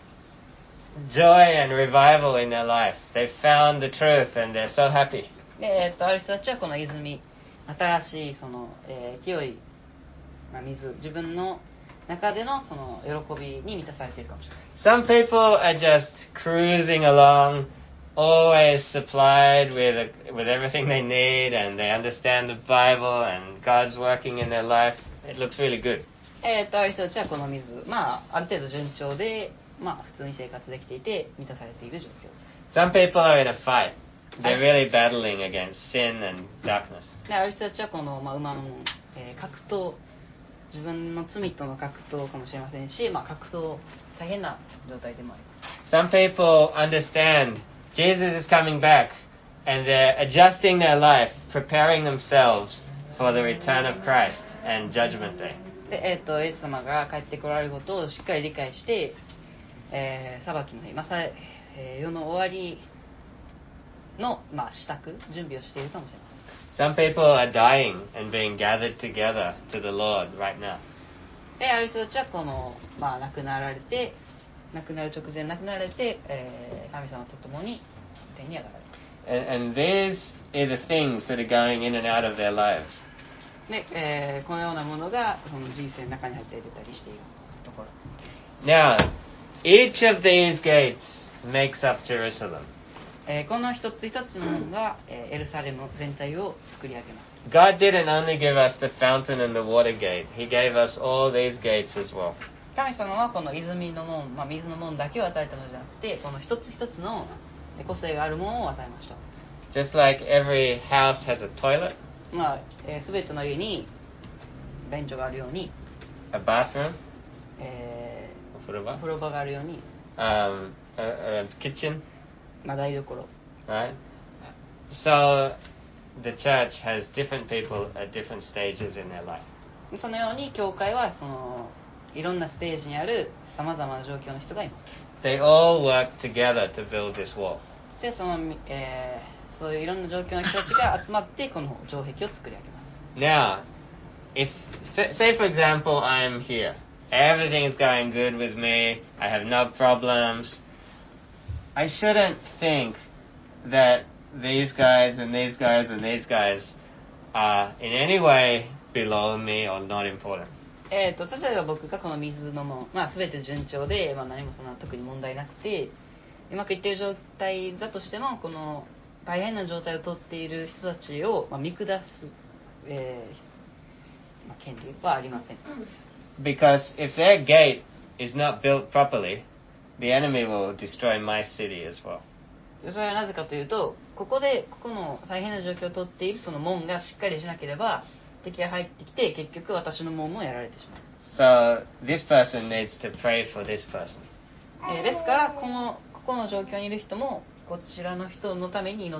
joy and revival in their life. They've found the truth and they're so happy. で、ある人たちはこの泉、新しいその、清い、水、自分の中でのその喜びに満たされているかもしれない。 Some people are just cruising along always supplied with everything they need, and they understand the Bible, and God's working in their life. It looks really good. ある人たちはこの水、ある程度順調で、普通に生活できていて満たされている状況。 Some people are in a fight. They're really battling against sin and darkness. である人たちはこの、馬の、格闘、自分の罪との格闘かもしれませんし、格闘大変な状態でもあります。 Some people understand Jesus is coming back, and they're adjusting their life, preparing themselves for the return of Christ and Judgment Day. で、イエス様が帰ってこられることをしっかり理解して、裁きの日、世の終わりの、支度、準備をしているかもしれません。 Some people are dying and being gathered together to the Lord right now. で、ある人たちはこの、亡くなる直前亡くなられて、神様と共に天に上がられる。 And these are the things that are going in and out of their lives. で、このようなものがその人生の中に入って出たりしているところです。 Now, each of these gates makes up Jerusalem. この一つ一つのものが、エルサレム全体を作り上げます。 God didn't only give us the fountain and the water gate. He gave us all these gates as well. 神様はこの泉の門、水の門だけを与えたのではなくて、この一つ一つの個性があるものを与えました。 Just like every house has a toilet, 全ての家に便所があるように、 a bathroom, お風呂場があるように、 a kitchen, 台所。 right? So the church has different people at different stages in their life. そのように教会はそのいろんなステージにあるさまざまな状況の人がいます。 They all work together to build this wall. そしてそういういろんな状況の人たちが集まってこの城壁を作り上げます。 Now, say for example I'm here. Everything's going good with me. I have no problems. I shouldn't think that these guys and these guys and these guys are in any way below me or not important. 例えば僕がこの水の門、全て順調で、何もそんな特に問題なくてうまくいっている状態だとしても、この大変な状態をとっている人たちを、見下す、権利はありません。 Because if their gate is not built properly, the enemy will destroy my city as well. それはなぜかというと、ここの大変な状況をとっているその門がしっかりしなければ敵が入ってきて結局私の門もやられてしまう。 So this person needs to pray for this person. ですからここの状況にいる人もこちらの人のために祈って、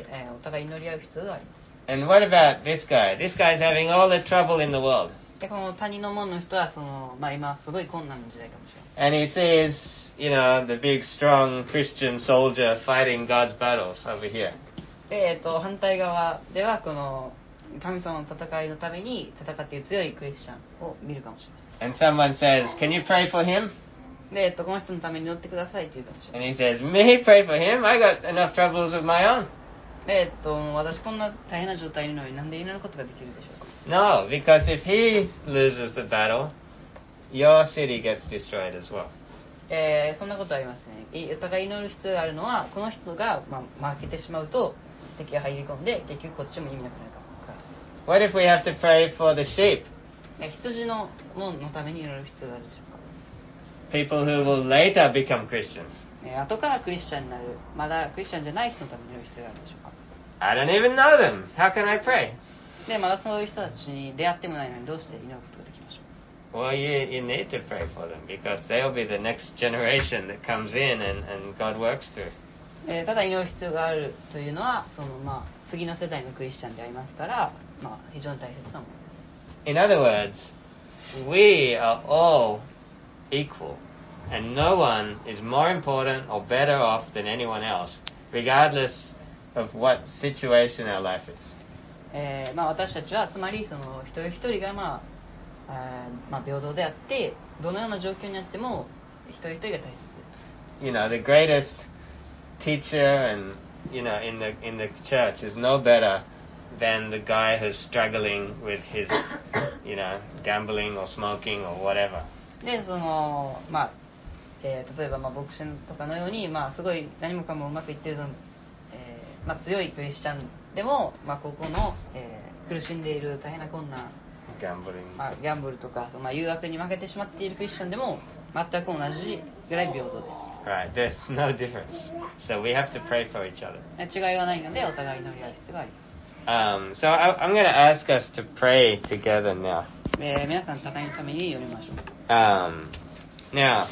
お互い祈り合う必要があります。 And what about this guy? This guy's having all the trouble in the world. でこの谷の門の人は今すごい困難な時代かもしれない。 And he sees, the big strong Christian soldier fighting God's battles over here. で、反対側ではこの神様の戦いのために戦っている強いクリスチャンを見るかもしれません。 And someone says, "Can you pray for him?" で、この人のために祈ってくださいと言うかもしれま And せん。 he says, "Me pray for him? I got enough troubles of my own." で、私こんな大変な状態にいるのになんで祈ることができるでしょうか。 No, because if he loses the battle, your city gets destroyed as well. そんなことはありますね。お互い祈る必要があるのは、この人が、負けてしまうと敵が入り込んで結局こっちも意味なくなるからです。 What if we have to pray for the sheep? 羊の門のために祈る必要があるでしょうか。 People who will later become Christians. 後からクリスチャンになる、まだクリスチャンじゃない人のために祈る必要があるでしょうか。 I don't even know them. How can I pray? で、まだそういう人たちに出会ってもないのにどうして祈ることができましょう。 Well, you need to pray for them because they'll be the next generation that comes in and God works through. ただ祈る必要があるというのは次の世代のクリスチャンでありますから、非常に大切なものです。 In other words, we are all equal, and no one is more important or better off than anyone else, regardless of what situation our life is. 私たちはつまりその一人一人が平等であってどのような状況にあっても一人一人が大切です。 The greatest teacher and in the church is no better than the guy who's struggling with his gambling or smoking or whatever. で例えば牧師とかのように、すごい何もかもうまくいっている強いクリスチャンでも、ここの、苦しんでいる大変な困難、ギャンブルとか、誘惑に負けてしまっているクリスチャンでも全く同じぐらい平等です。 Right, there's no difference. So we have to pray for each other. 違いはないのでお互い祈り合う必要があります。 So I'm going to ask us to pray together now. 皆さん互いのために祈りましょう。 Now,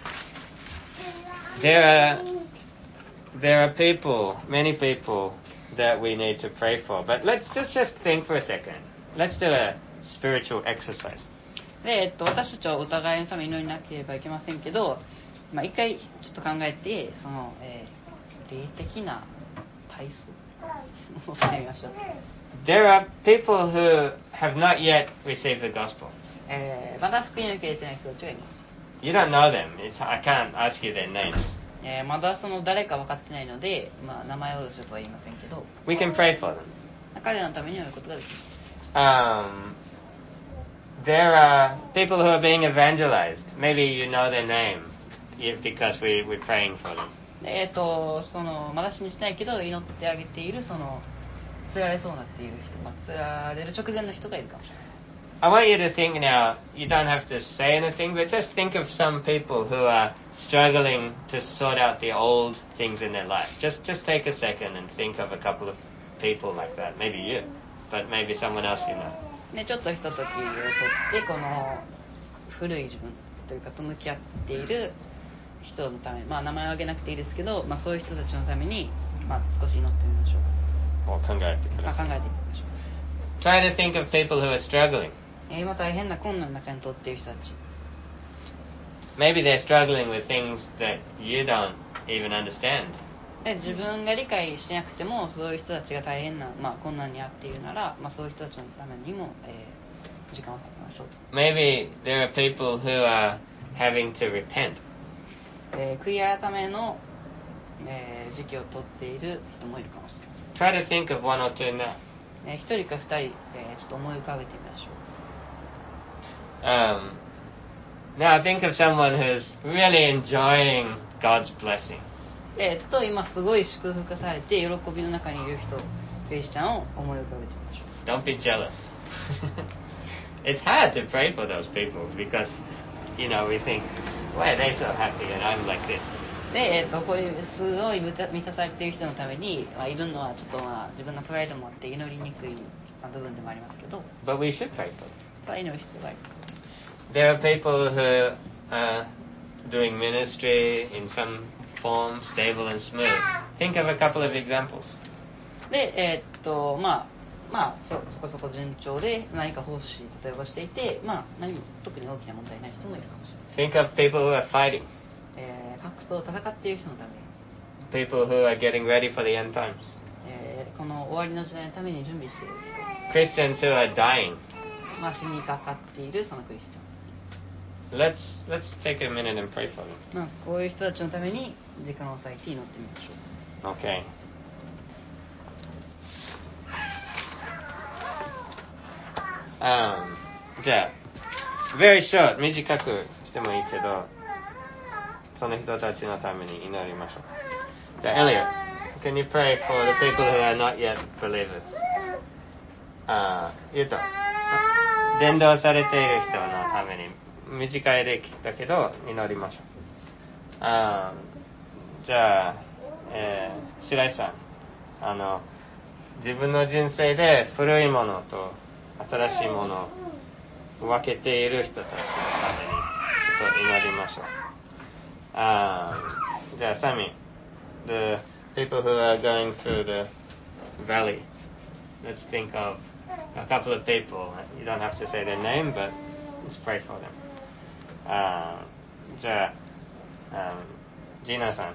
there are people, many people that we need to pray for. But let's just think for a second. Let's do a spiritual exercise. で、私たちはお互いのために祈りなければいけませんけど、一回ちょっと考えて、その、霊的な体操をしてみましょう。 There are people who have not yet received the gospel. まだ福音を受け入れてない人たちがいます。 You don't know them. I can't ask you their names. まだその誰か分かってないので、名前を出すとは言いませんけど、 We can pray for them. 彼らのために祈ることができます。 There are people who are being evangelized. Maybe you know their name because we're praying for them. そのまだ死にしてないけど祈ってあげているその釣られそうになっている人、釣られる直前の人がいるかもしれない。 I want you to think now, you don't have to say anything, but just think of some people who are struggling to sort out the old things in their life. Just take a second and think of a couple of people like that. Maybe you, but maybe someone else you know. ちょっとひとときをとってこの古い自分というかと向き合っている人のため、名前を挙げなくていいですけど、そういう人たちのために、少し祈ってみましょう。 考えていきましょう。Try to think of people who are struggling. 今大変な困難の中に通っている人たち。 Maybe they're struggling with things that you don't even understand. 自分が理解しなくてもそういう人たちが大変な、困難に遭っているなら、そういう人たちのためにも、時間を割きましょう。 Maybe there are people who are having to repent. 悔い改めの、時期を取っている人もいるかもしれません。 Try to think of one or two now. 一人か二人、ちょっと思い浮かべてみましょう。 Now think of someone who's really enjoying God's blessing. 今すごい祝福されて喜びの中にいる人、クリスチャンを思い浮かべてみましょう。 Don't be jealous. It's hard to pray for those people because, we think, why are they so happy and I'm like this? で、こういうすごい満たされている人のために、いるのはちょっと自分のプライドもあって祈りにくい部分でもありますけど、 But we should pray for them. 祈る必要があります。 There are people who are doing ministry in some form, stable and smooth. Think of a couple of examples. で、そこそこ順調で何か奉仕例えばしていて、何も特に大きな問題ない人もいるかもしれません。 Think of people who are fighting. 格闘戦っている人のために、 People who are getting ready for the end times. この終わりの時代のために準備している Christians who are dying. 人、死にかかっているそのクリスチャン。 Let's take a minute and pray for them. こういう人たちのために時間を割いて祈ってみましょう。 Okay. じゃあ very short 短くしてもいいけどその人たちのために祈りましょう。じゃあ Elliot, can you pray for the people who are not yet believers? 言うと伝道されている人のために短い歴だけど祈りましょう。じゃあ、白井さん自分の人生で古いものと新しいものを分けている人たちのためにちょっと祈りましょう。じゃあサミ the people who are going through the valley, let's think of a couple of people. You don't have to say their name, but let's pray for them. じゃあ、ジーナさん、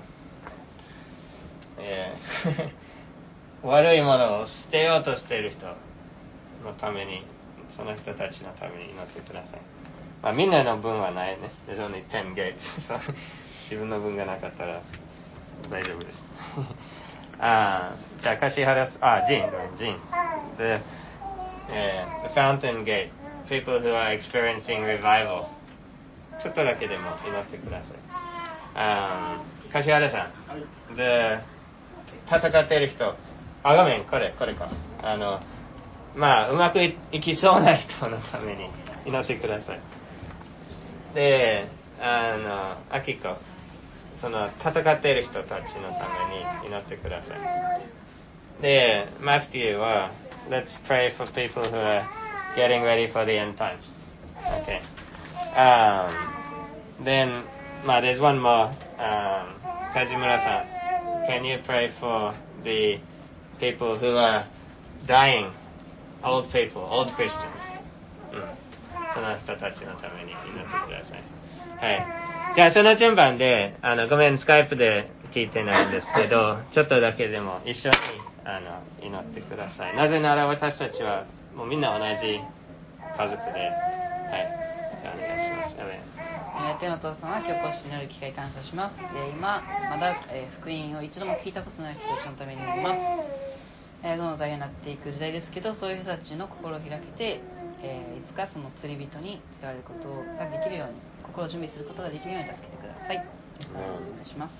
悪いものを捨てようとしている人のために、その人たちのために祈ってください。みんなの分はないね。There's only 10 gates. 自分の分がなかったら大丈夫です。じゃあ、柏原さん、ジーン。The fountain gate. People who are experiencing revival. ちょっとだけでも祈ってください。 柏原さん、で戦っている人、画面これか、うまくいきそうな人のために祈ってください。で、アキコ、その戦っている人たちのために祈ってください。で、マフティーは、Let's pray for people who are getting ready for the end times. Okay. Then, there's one more. Kajimura-san, can you pray for the people who are dying, old people, old Christians? その人たちのために祈ってください。はい。じゃあその順番で、ごめん、スカイプで聞いてないんですけど、ちょっとだけでも一緒に祈ってください。なぜなら私たちはもうみんな同じ家族で、はい。じゃあお願いします。 天のお父様、今日こうして祈る機会感謝します。今まだ、福音を一度も聞いたことない人たちのために祈ります。どんどん大変になっていく時代ですけど、そういう人たちの心を開けて、いつかその釣り人に使われることができるように、心を準備することができるように助けてください。お願いします。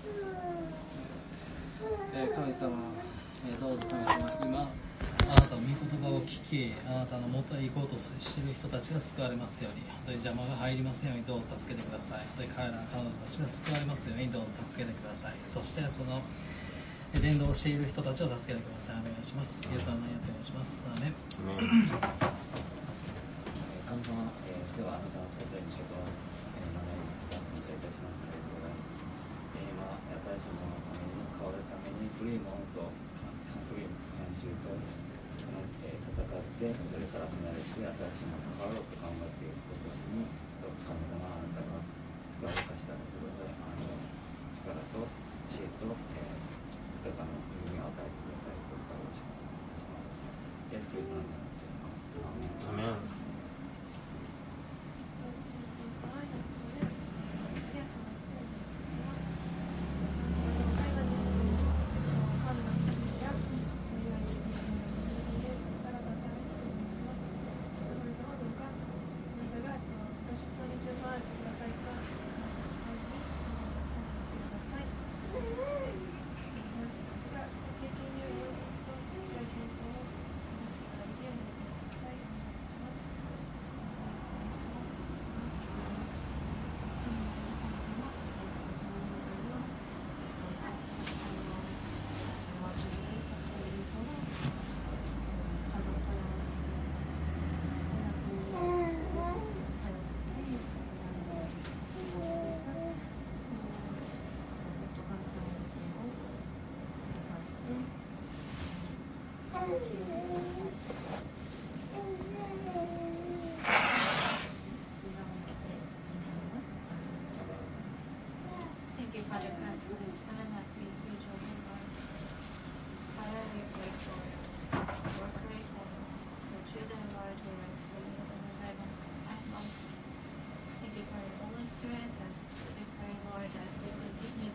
神様、どうぞ神様、今あなたの御言葉を聞き、あなたの元へ行こうとしている人たちが救われますように、本当に邪魔が入りますようにどうぞ助けてください。本当に彼ら彼女たちが救われますようにどうぞ助けてください。そしてその伝道している人たちを助けてください。お願いします。イエス様の名によってお願いします。アーメン。 神様、ではあなたの先生に仕事を学び感謝いたしますけれども、今新しいもののために変わるために古いものと古い慣習と戦ってそれから離れて新しいものと変わろうと頑張っている人たちに神様あなたが力を貸したところで力と知恵と豊かな耳を与えてくださいとお願いします。イエス・キリストの名によってアーメン。 アメン。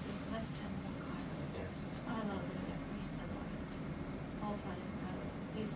Please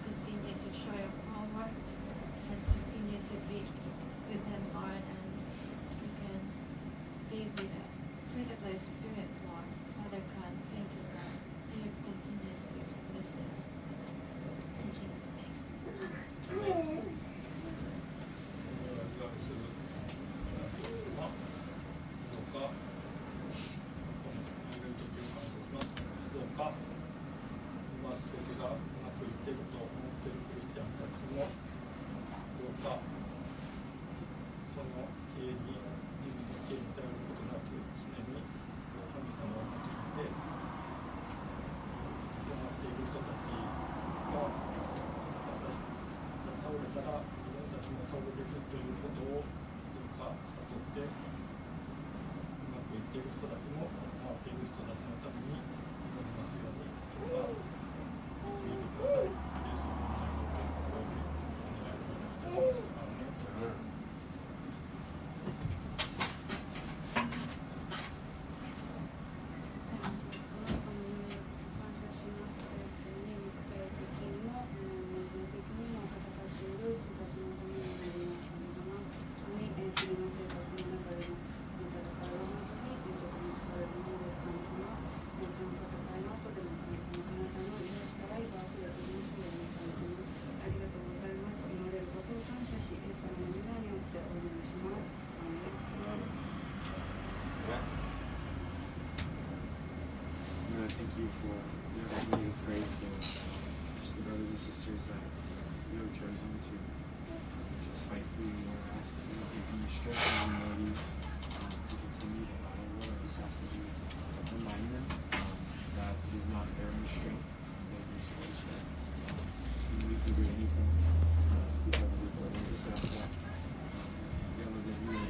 the strength of this voice that we can do anything because of the Lord Jesus asked that. God that you would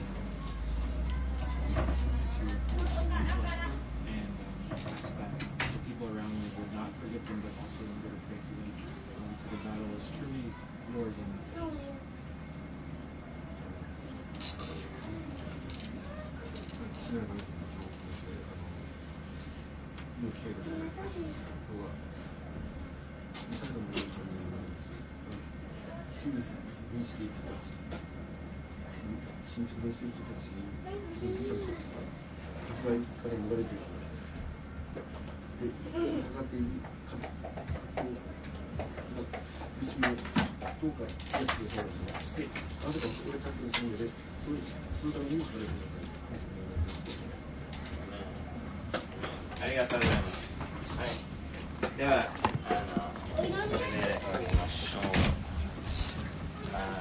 continue to bless them and ask that the people around you would not forget them but also remember to pray for them. For the battle is truly yours and theirs. 知らない情報での機会がない今日はミサイルの状況になりますすぐにしていく人たち新築にしている人たち軍人たちが迫害から逃れている人で戦っている苦しみをどうか癒してくださいますであなたが俺ちゃんとするのでそのためにも働いてくださいありがとうございます。はい。では、これで終わりましょう。はい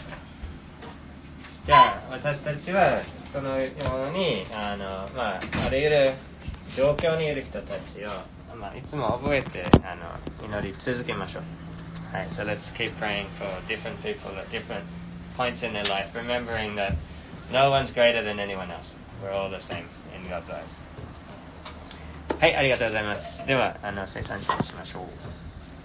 。じゃあ、私たちは、そのように、あらゆる状況にいる人たちを、いつも覚えて、祈り続けましょう。はい。So let's keep praying for different people at different points in their life, remembering that no one's greater than anyone else. We're all the same in God's eyes. はい、ありがとうございます。では、生産者にしましょう。